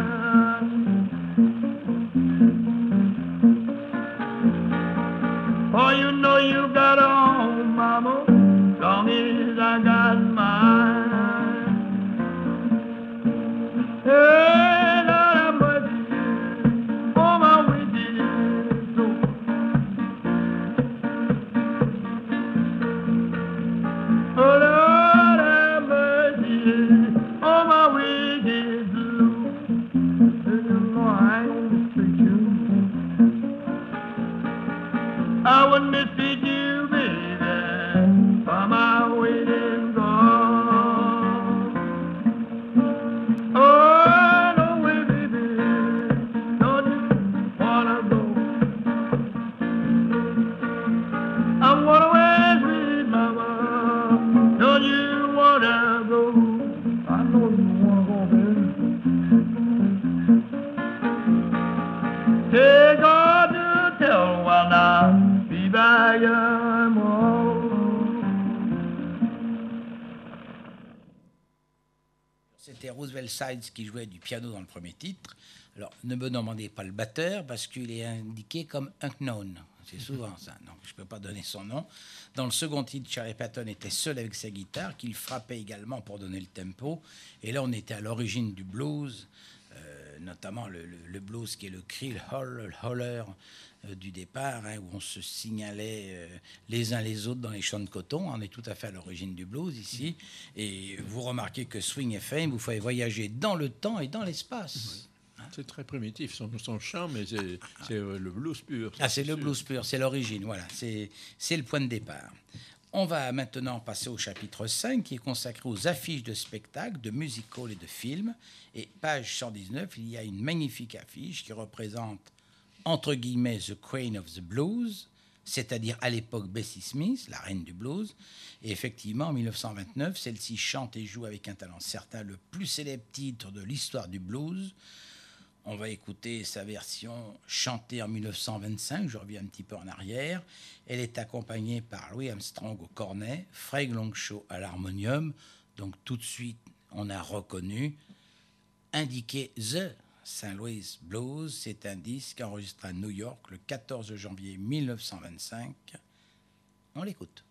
For you know you got a home, mama, long as I got mine. C'était Roosevelt Sides qui jouait du piano dans le premier titre. Alors, ne me demandez pas le batteur parce qu'il est indiqué comme unknown. C'est souvent ça. Donc, je ne peux pas donner son nom. Dans le second titre, Charlie Patton était seul avec sa guitare, qu'il frappait également pour donner le tempo. Et là, on était à l'origine du blues, euh, notamment le, le, le blues qui est le cri, le holler, le holler euh, du départ, hein, où on se signalait euh, les uns les autres dans les champs de coton. On est tout à fait à l'origine du blues ici. Et vous remarquez que Swing F M, vous faites voyager dans le temps et dans l'espace. C'est très primitif, son, son chant, mais c'est, c'est euh, le blues pur. Ah, c'est le blues pur, c'est l'origine, voilà, c'est, c'est le point de départ. On va maintenant passer au chapitre cinq, qui est consacré aux affiches de spectacles, de music-hall et de films. Et page cent dix-neuf, il y a une magnifique affiche qui représente, entre guillemets, The Queen of the Blues, c'est-à-dire à l'époque Bessie Smith, la reine du blues. Et effectivement, en dix-neuf cent vingt-neuf, celle-ci chante et joue avec un talent certain le plus célèbre titre de l'histoire du blues. On va écouter sa version chantée en dix-neuf cent vingt-cinq, je reviens un petit peu en arrière. Elle est accompagnée par Louis Armstrong au cornet, Fred Longshaw à l'harmonium. Donc tout de suite, on a reconnu, indiqué The Saint Louis Blues. C'est un disque enregistré à New York le quatorze janvier dix-neuf cent vingt-cinq. On l'écoute.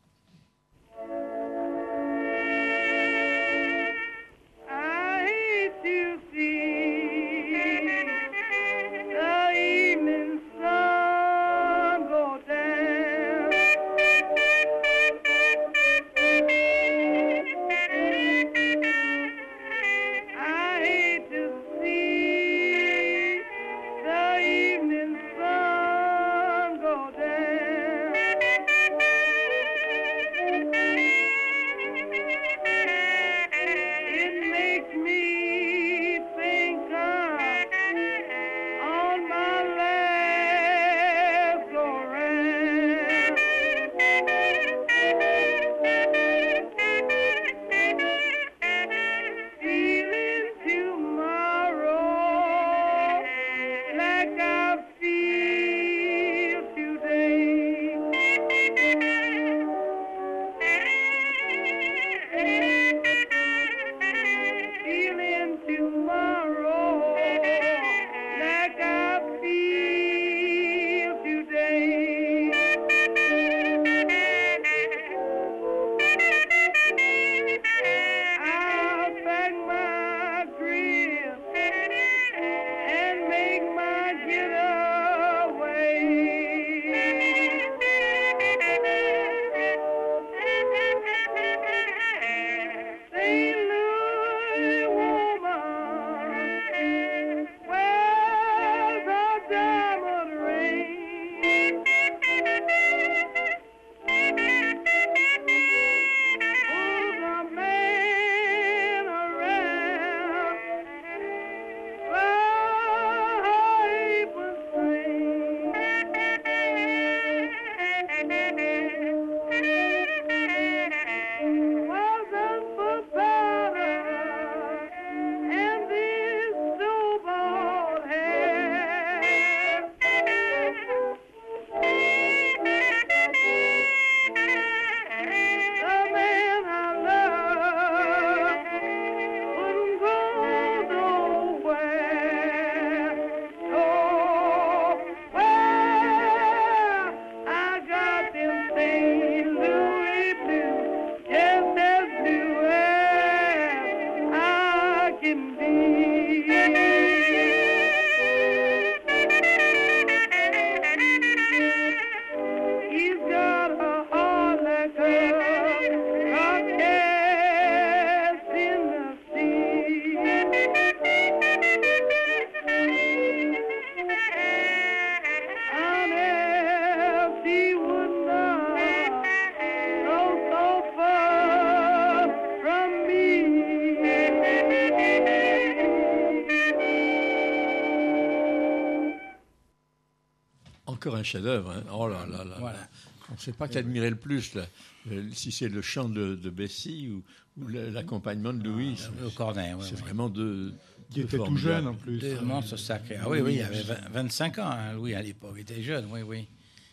Encore un chef-d'œuvre. Hein. Oh là là là. Voilà. là. On ne sait pas qu'admirer le plus, là. Si c'est le chant de, de Bessie ou, ou l'accompagnement de Louis. Ah, au cornet, ouais, c'est ouais. vraiment deux. Qui était tout jeune en plus. Deux monstres sacrés. Ah oui, oui, il avait vingt-cinq ans, hein, Louis, à l'époque. Il était jeune, oui, oui.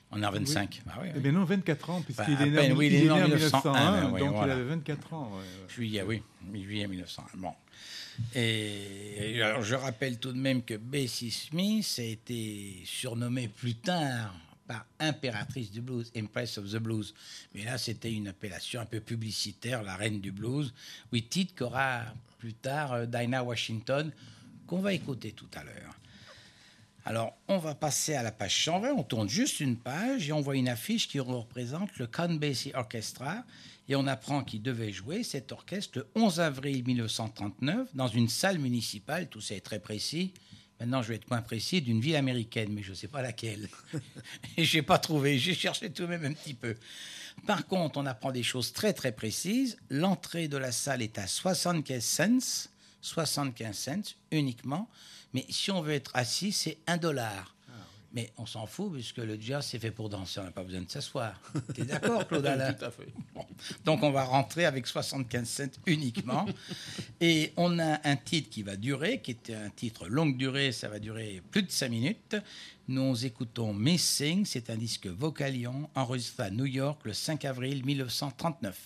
On est en vingt-cinq. Oui. Ah, oui, Eh oui. bien non, vingt-quatre ans, puisqu'il Bah, à est, né peine, en- oui, il est né en mille neuf cent un, mille neuf cent un, oui, donc voilà. il avait vingt-quatre ans. ouais, ouais. Juillet, oui, juillet mille neuf cent un. Bon. Et alors, je rappelle tout de même que Bessie Smith a été surnommée plus tard par impératrice du blues, Empress of the Blues. Mais là, c'était une appellation un peu publicitaire, la reine du blues, oui, titre qu'aura plus tard euh, Dinah Washington, qu'on va écouter tout à l'heure. Alors, on va passer à la page cent vingt, on tourne juste une page et on voit une affiche qui représente le Count Basie Orchestra et on apprend qu'il devait jouer cet orchestre le onze avril mille neuf cent trente-neuf dans une salle municipale, tout ça est très précis. Maintenant, je vais être moins précis, d'une ville américaine, mais je ne sais pas laquelle. Et je n'ai pas trouvé, j'ai cherché tout de même un petit peu. Par contre, on apprend des choses très très précises. L'entrée de la salle est à soixante-quinze cents, soixante-quinze cents uniquement. Mais si on veut être assis, c'est un dollar. Ah, oui. Mais on s'en fout, puisque le jazz, c'est fait pour danser. On n'a pas besoin de s'asseoir. Tu es d'accord, Claude Alain? Tout à fait. Bon. Donc, on va rentrer avec soixante-quinze cents uniquement. Et on a un titre qui va durer, qui est un titre longue durée. Ça va durer plus de cinq minutes. Nous écoutons Missing. C'est un disque Vocalion, enregistré à New York le cinq avril mille neuf cent trente-neuf.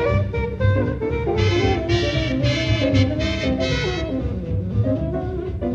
Thank you.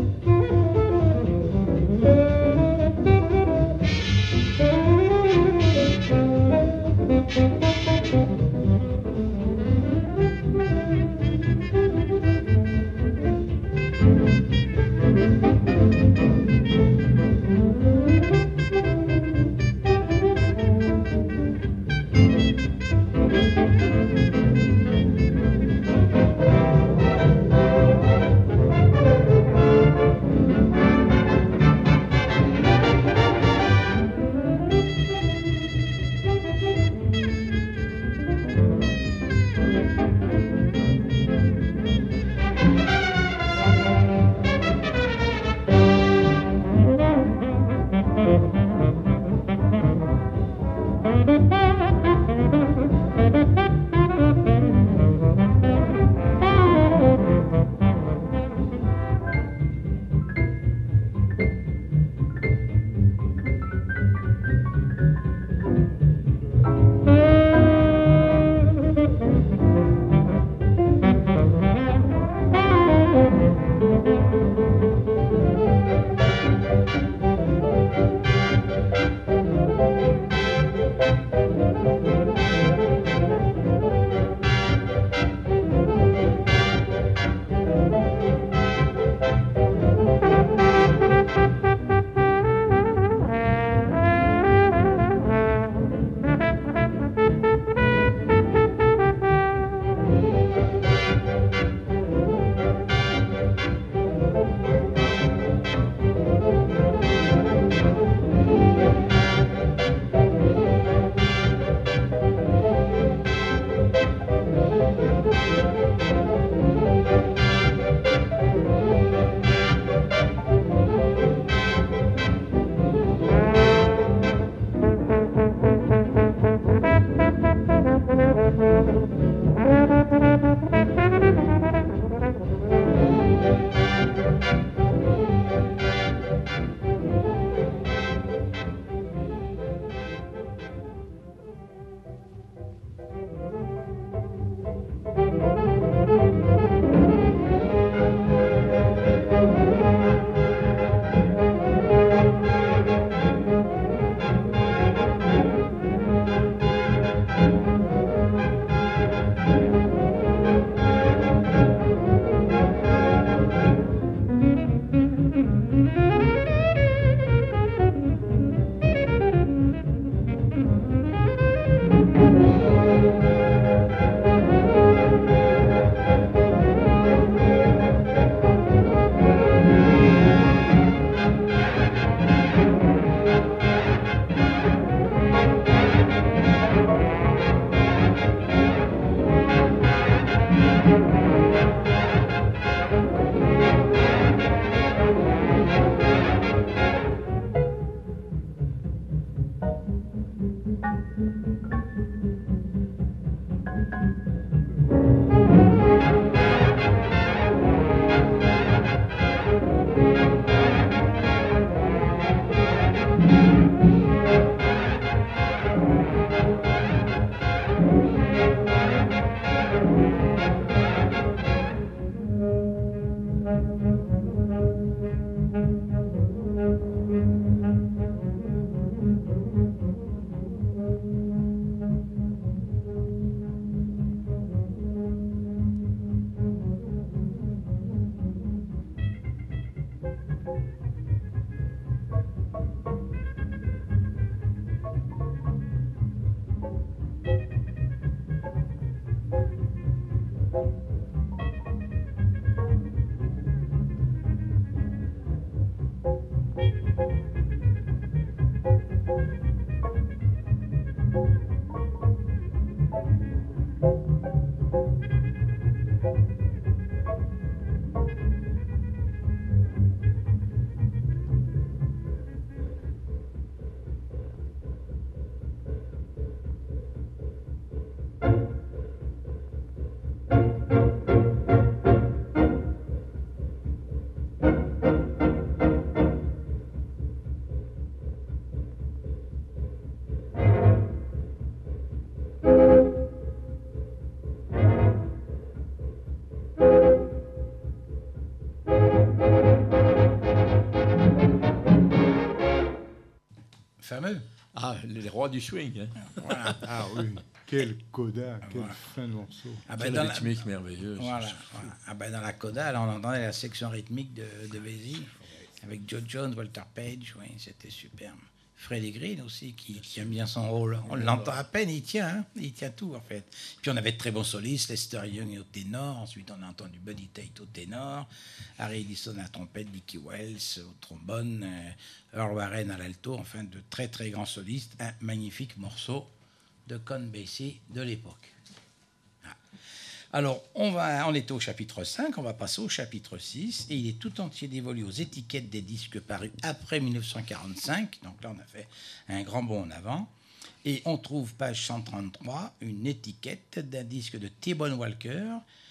Fameux. Ah, les rois du swing. Hein. Voilà. Ah oui, quel coda, quel Voilà. fin de morceau. Ah ben, Quelle dans la- rythmique merveilleuse. Voilà. voilà. Ah ben, dans la coda, là, on entendait la section rythmique de, de Basie, avec Joe Jones, Walter Page, oui, c'était superbe. Freddie Green aussi, qui, qui aime bien son rôle. On l'entend à peine, il tient, hein, il tient tout en fait. Puis on avait de très bons solistes, Lester Young au ténor, ensuite on a entendu Buddy Tate au ténor, Harry Ellison à la trompette, Dickie Wells au trombone, euh, Earl Warren à l'alto, enfin de très très grands solistes. Un magnifique morceau de Count Basie de l'époque. Ah. Alors, on, va, on était au chapitre cinq, on va passer au chapitre six, et il est tout entier dévolu aux étiquettes des disques parus après mille neuf cent quarante-cinq, donc là on a fait un grand bond en avant, et on trouve page cent trente-trois, une étiquette d'un disque de T-Bone Walker,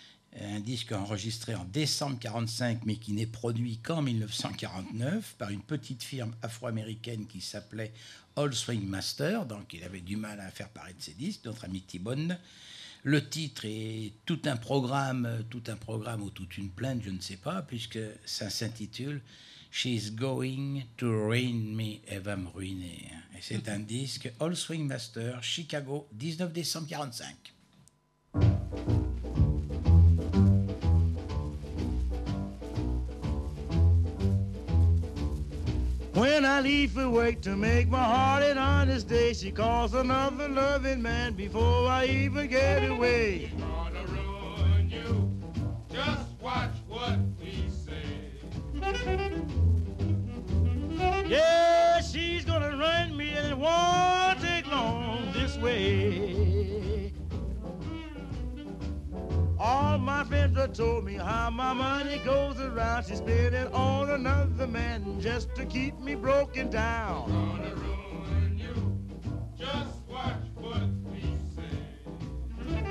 un disque enregistré en décembre quarante-cinq, mais qui n'est produit qu'en mille neuf cent quarante-neuf, par une petite firme afro-américaine qui s'appelait All Swing Master, donc il avait du mal à faire paraître ses disques, notre ami T-Bone. Le titre est tout un programme, tout un programme ou toute une plainte, je ne sais pas, puisque ça s'intitule She's Going to Ruin Me, elle va me ruiner. Et c'est un disque All Swing Master, Chicago, dix-neuf décembre quarante-cinq. When I leave for work to make my heart in on this day, she calls another loving man before I even get away. We're gonna ruin you. Just watch what we say. Yeah, she's gonna run me and it won't take long this way. All my friends have told me how my money goes around. She's spending on another man just to keep me broken down. We're gonna ruin you. Just watch what we say.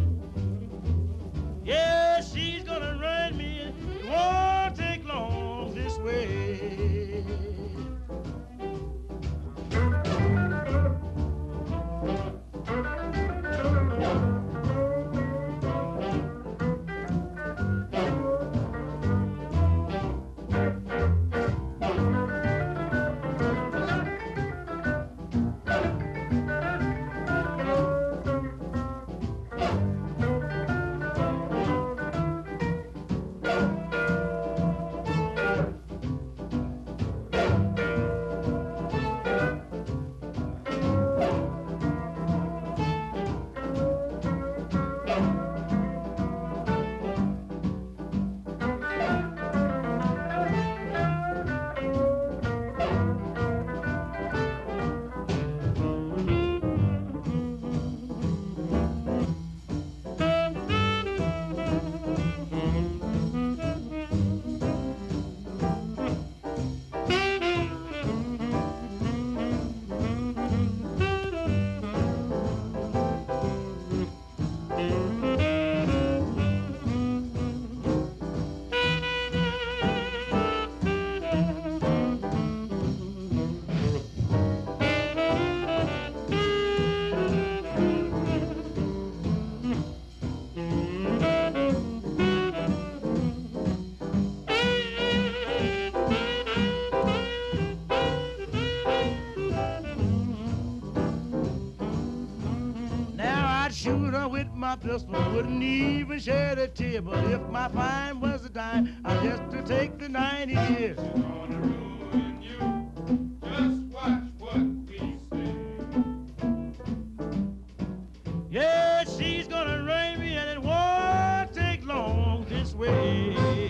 Yeah, she's gonna run me. It won't take long this way. my pistol, wouldn't even shed a tear. But if my fine was a dime, I'd just to take the ninety years. She's gonna ruin you. Just watch what we say. Yeah, she's gonna ruin me, and it won't take long this way.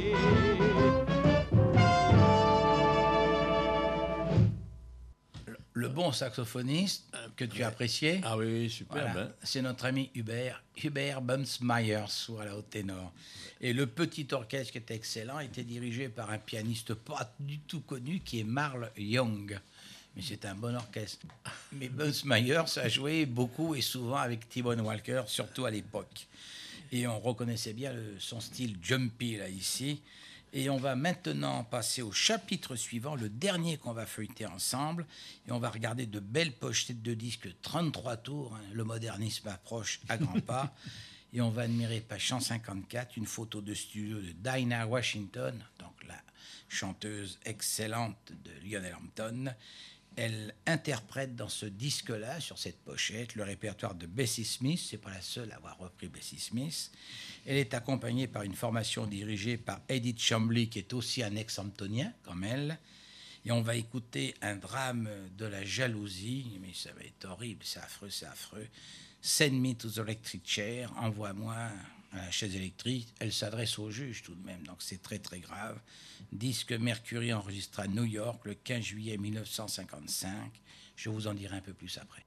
Le bon saxophoniste que tu as apprécié, Ah oui, oui, superbe. voilà, Hein. c'est notre ami Hubert, Hubert Bumsmeyer, voilà, au ténor. Et le petit orchestre qui était excellent était dirigé par un pianiste pas du tout connu qui est Marl Young. Mais c'est un bon orchestre. Mais Bumsmeyer, ça a joué beaucoup et souvent avec T-Bone Walker, surtout à l'époque. Et on reconnaissait bien le- son style jumpy là ici. Et on va maintenant passer au chapitre suivant, le dernier qu'on va feuilleter ensemble. Et on va regarder de belles pochettes de disques trente-trois tours. Hein. Le modernisme approche à grands pas. Et on va admirer, page cent cinquante-quatre, une photo de studio de Dinah Washington, donc la chanteuse excellente de Lionel Hampton. Elle interprète dans ce disque-là, sur cette pochette, le répertoire de Bessie Smith. C'est pas la seule à avoir repris Bessie Smith. Elle est accompagnée par une formation dirigée par Edith Chambly, qui est aussi un ex-hamptonien, comme elle. Et on va écouter un drame de la jalousie. Mais ça va être horrible, c'est affreux, c'est affreux. Send me to the electric chair, envoie-moi à la chaise électrique. Elle s'adresse au juge tout de même, donc c'est très très grave. Disque Mercury enregistré à New York le quinze juillet mille neuf cent cinquante-cinq. Je vous en dirai un peu plus après.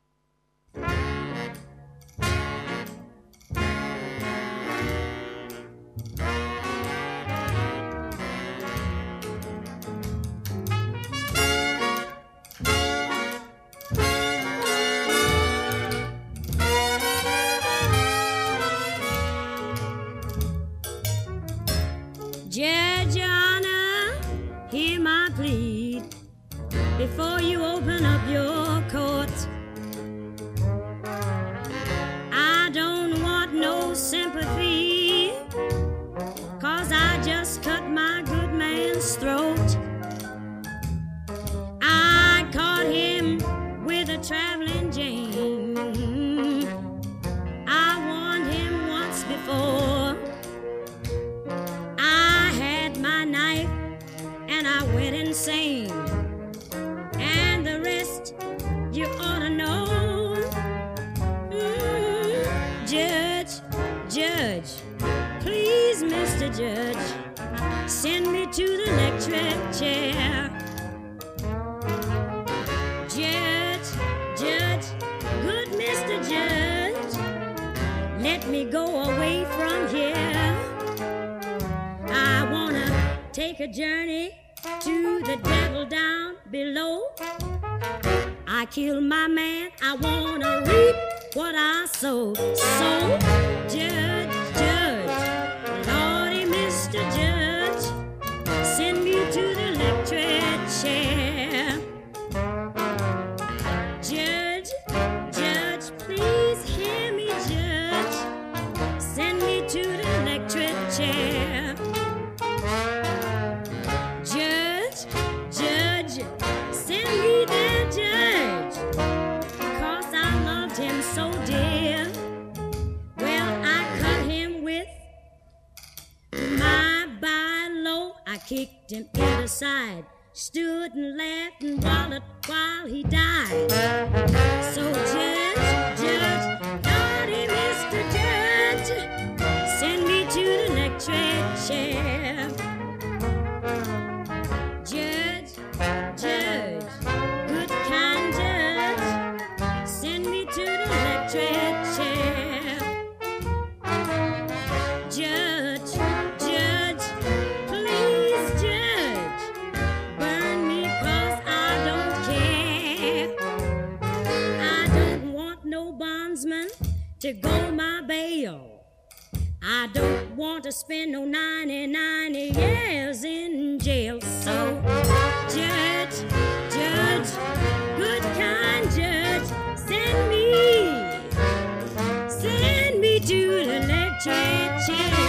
Judge Honor, hear my plea before you open up your court. I don't want no sympathy, 'cause I just cut my good man's throat. I caught him with a traveling Jane. I warned him once before. I had my knife and I went insane. And the rest you ought to know. Mm, Judge, Judge, please, Mister Judge, send me to the electric chair. Judge, Judge, good Mister Judge, let me go away from here. I wanna take a journey to the devil down below. I killed my man, I wanna reap what I sow. So, Judge, Judge, Lordy, Mister Judge, send me to the electric chair. Judge, Judge, please hear me, Judge, send me to the electric chair. Judge, Judge, send me there, Judge, 'cause I loved him so dear. Well, I cut him with my by-low. I kicked him in the side, stood and laughed and wallowed while he died. So Judge, Judge, naughty Mister Judge, send me to the electric chair. Judge, Judge, good kind Judge, send me to the electric chair. Judge, Judge, please Judge, burn me 'cause I don't care. I don't want no bondsman to go my bail. I don't want to spend no ninety-nine years in jail. So, Judge, Judge, good kind Judge, send me, send me to the electric chair.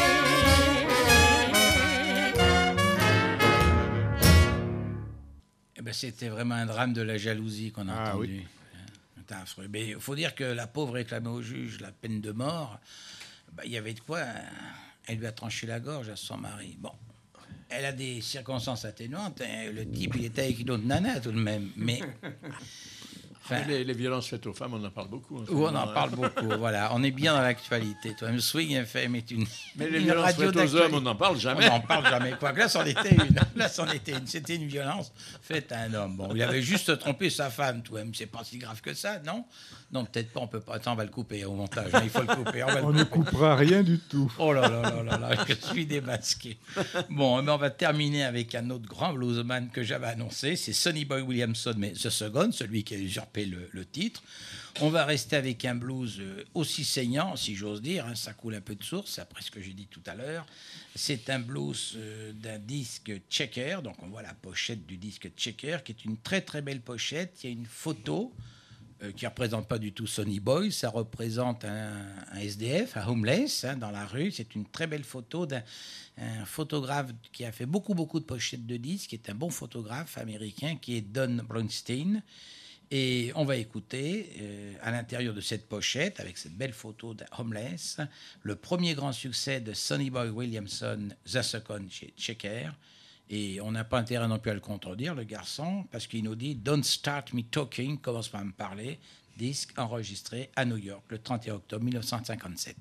Eh ben, c'était vraiment un drame de la jalousie qu'on a Ah entendu. c'est affreux. Mais il faut dire que la pauvre réclamait au juge la peine de mort. Bah, il y avait de quoi. Elle lui a tranché la gorge à son mari. Bon. Elle a des circonstances atténuantes. Hein. Le type, il était avec une autre nana tout de même. Mais. Enfin, les, les violences faites aux femmes, on en parle beaucoup. En on en hein. parle beaucoup, voilà. On est bien dans l'actualité. Toi, Swing F M est une. Mais les une violences radio faites aux hommes, on n'en parle jamais. On n'en parle jamais. Quoi que là, c'en était une. Là, c'en était une. C'était une violence faite à un homme. Bon, il avait juste trompé sa femme, tout de même. C'est pas si grave que ça, non? Non, peut-être pas. On peut pas. Attends, on va le couper au montage. Il faut le couper. On, va on le ne couper. coupera rien du tout. Oh là là là là là, je suis démasqué. Bon, mais on va terminer avec un autre grand bluesman que j'avais annoncé. C'est Sonny Boy Williamson, mais The Second, celui qui a usurpé le, le titre. On va rester avec un blues aussi saignant, si j'ose dire, hein, ça coule un peu de source, après ce que j'ai dit tout à l'heure. C'est un blues euh, d'un disque Checker, donc on voit la pochette du disque Checker, qui est une très très belle pochette. Il y a une photo euh, qui ne représente pas du tout Sonny Boy, ça représente un, un S D F, un homeless, hein, dans la rue. C'est une très belle photo d'un un photographe qui a fait beaucoup beaucoup de pochettes de disques, qui est un bon photographe américain, qui est Don Bronstein. Et on va écouter, euh, à l'intérieur de cette pochette, avec cette belle photo d'un homeless, le premier grand succès de Sonny Boy Williamson, The Second chez Checker. Et on n'a pas intérêt non plus à le contredire, le garçon, parce qu'il nous dit « Don't start me talking », commence par me parler, disque enregistré à New York le trente et un octobre mille neuf cent cinquante-sept.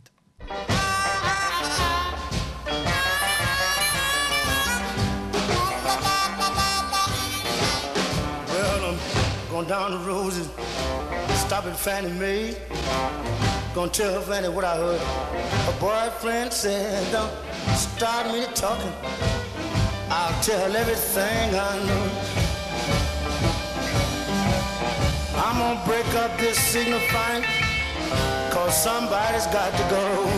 Going down the roses, stop at Fannie Mae. Gonna tell Fannie what I heard. Her boyfriend said, don't start me talking. I'll tell everything I know. I'm gonna break up this signifying, cause somebody's got to go.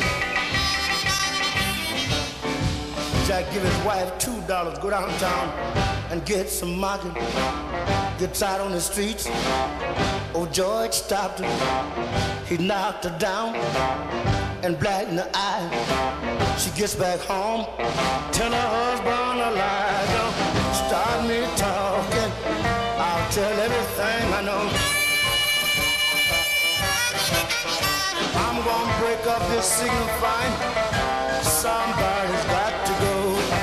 Jack give his wife two dollars, go downtown and get some market. Gets out on the streets. Oh, George stopped her. He knocked her down and black in the eye. She gets back home, tell her husband a lie. Don't start me talking, I'll tell everything I know. I'm gonna break up this signifying. Somebody's got to go.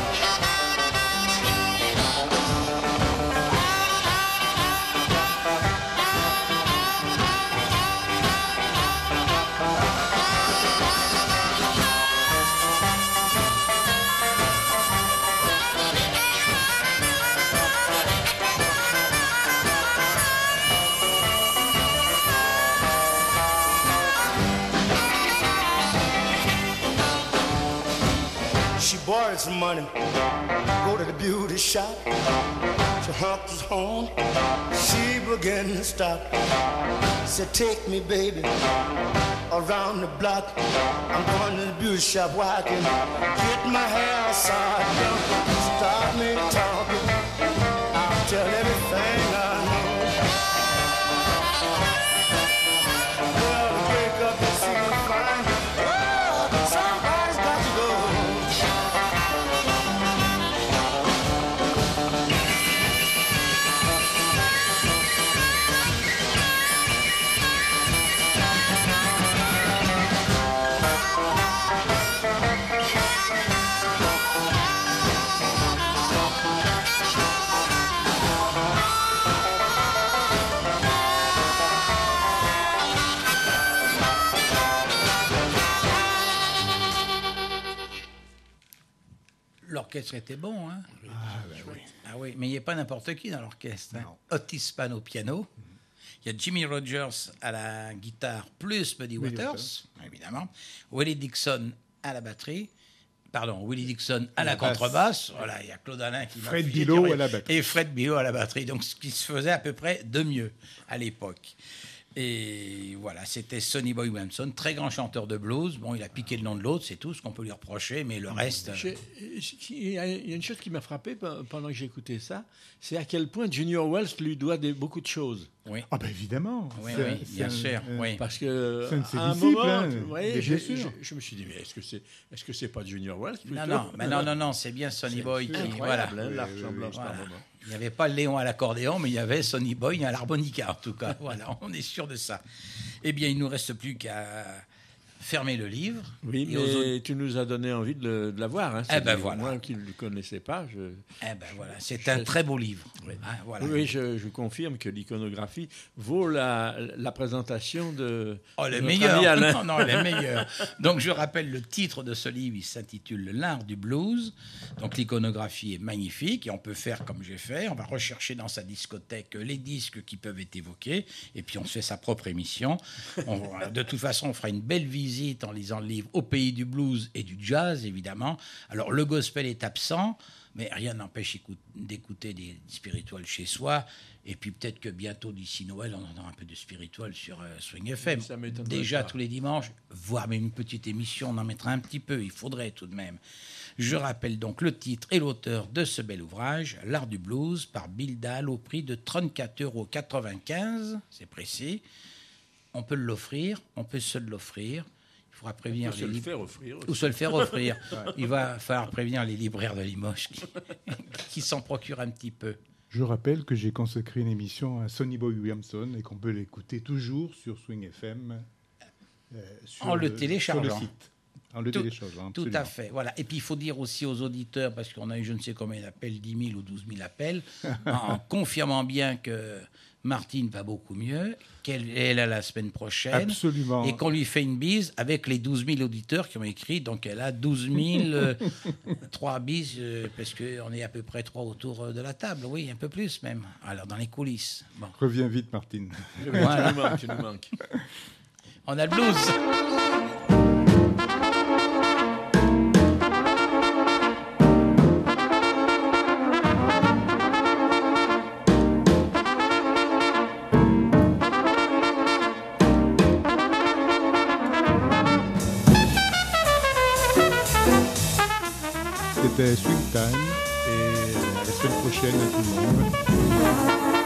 Borrowed some money, go to the beauty shop. She honked his horn, she began to stop. Said, take me, baby, around the block. I'm going to the beauty shop where I can get my hair side. Start me talking, I'll tell everything I know. Well, to break up the secret fine, well, somebody's got to go. L'orchestre était bon, hein? Ah, ben oui. Ah oui, mais il n'y a pas n'importe qui dans l'orchestre. Hein. Otis Spann au piano. Il y a Jimmy Rogers à la guitare, plus Buddy Waters, Waters, évidemment. Willie Dixon à la batterie. Pardon, Willie Dixon à la, la contrebasse. Voilà, il y a Claude Alain qui m'a Fred Bilot à la batterie. Et Fred Bilot à la batterie. Donc, ce qui se faisait à peu près de mieux à l'époque. Et voilà, c'était Sonny Boy Williamson, très grand chanteur de blues. Bon, il a piqué le nom de l'autre, c'est tout ce qu'on peut lui reprocher, mais le reste... Il y a une chose qui m'a frappé pendant que j'écoutais ça, c'est à quel point Junior Wells lui doit des, beaucoup de choses. Oui. Ah ben évidemment. Oui, oui, bien sûr. Un, oui. Parce que c'est à un disciples, moment, hein, vous voyez, je, je, je me suis dit, mais est-ce que c'est, est-ce que c'est pas Junior Wells plutôt? Non, non, mais non, non, non, c'est bien Sonny Boy qui, incroyable, voilà. hein, l'argent blanc par moment. Il n'y avait pas Léon à l'accordéon, mais il y avait Sonny Boy à l'harmonica, en tout cas. Voilà, on est sûr de ça. Eh bien, il ne nous reste plus qu'à fermer le livre. Oui, et mais aux... tu nous as donné envie de, le, de la voir. Hein, eh ben voilà. Moi qui ne le connaissais pas, je... Eh ben voilà, c'est je... un très beau livre. Oui, hein, voilà. oui je, je confirme que l'iconographie vaut la, la présentation de. Oh, les meilleurs. Non, non, les meilleurs. Donc, je rappelle le titre de ce livre. Il s'intitule L'art du blues. Donc, l'iconographie est magnifique et on peut faire comme j'ai fait. On va rechercher dans sa discothèque les disques qui peuvent être évoqués et puis on se fait sa propre émission. On, de toute façon, on fera une belle visite en lisant le livre au pays du blues et du jazz, évidemment. Alors, le gospel est absent, mais rien n'empêche d'écouter des spirituals chez soi. Et puis, peut-être que bientôt, d'ici Noël, on entendra un peu de spiritual sur euh, Swing F M. Déjà, pas. Tous les dimanches, voire même une petite émission, on en mettra un petit peu. Il faudrait tout de même. Je rappelle donc le titre et l'auteur de ce bel ouvrage, L'art du blues, par Bill Dahl, au prix de trente-quatre euros quatre-vingt-quinze. C'est précis. On peut l'offrir, on peut se l'offrir. Il faudra prévenir les li... faire offrir aussi. Ou se le faire offrir. Ouais. Il va falloir prévenir les libraires de Limoges qui, qui s'en procurent un petit peu. Je rappelle que j'ai consacré une émission à Sonny Boy Williamson et qu'on peut l'écouter toujours sur Swing F M. Euh, en le, le téléchargeant. Sur le site. En le tout, téléchargeant, tout à fait. Voilà. Et puis il faut dire aussi aux auditeurs, parce qu'on a eu je ne sais combien d'appels, dix mille ou douze mille appels, en confirmant bien que Martine va beaucoup mieux, qu'elle est là la semaine prochaine. Absolument. Et qu'on lui fait une bise avec les douze mille auditeurs qui ont écrit. Donc elle a douze mille, euh, trois bises, euh, parce qu'on est à peu près trois autour de la table. Oui, un peu plus même. Alors dans les coulisses. Bon. Reviens vite, Martine. Voilà. Tu nous manques, tu nous manques. On a le blues. C'était Swing Time et la semaine prochaine à tout le monde.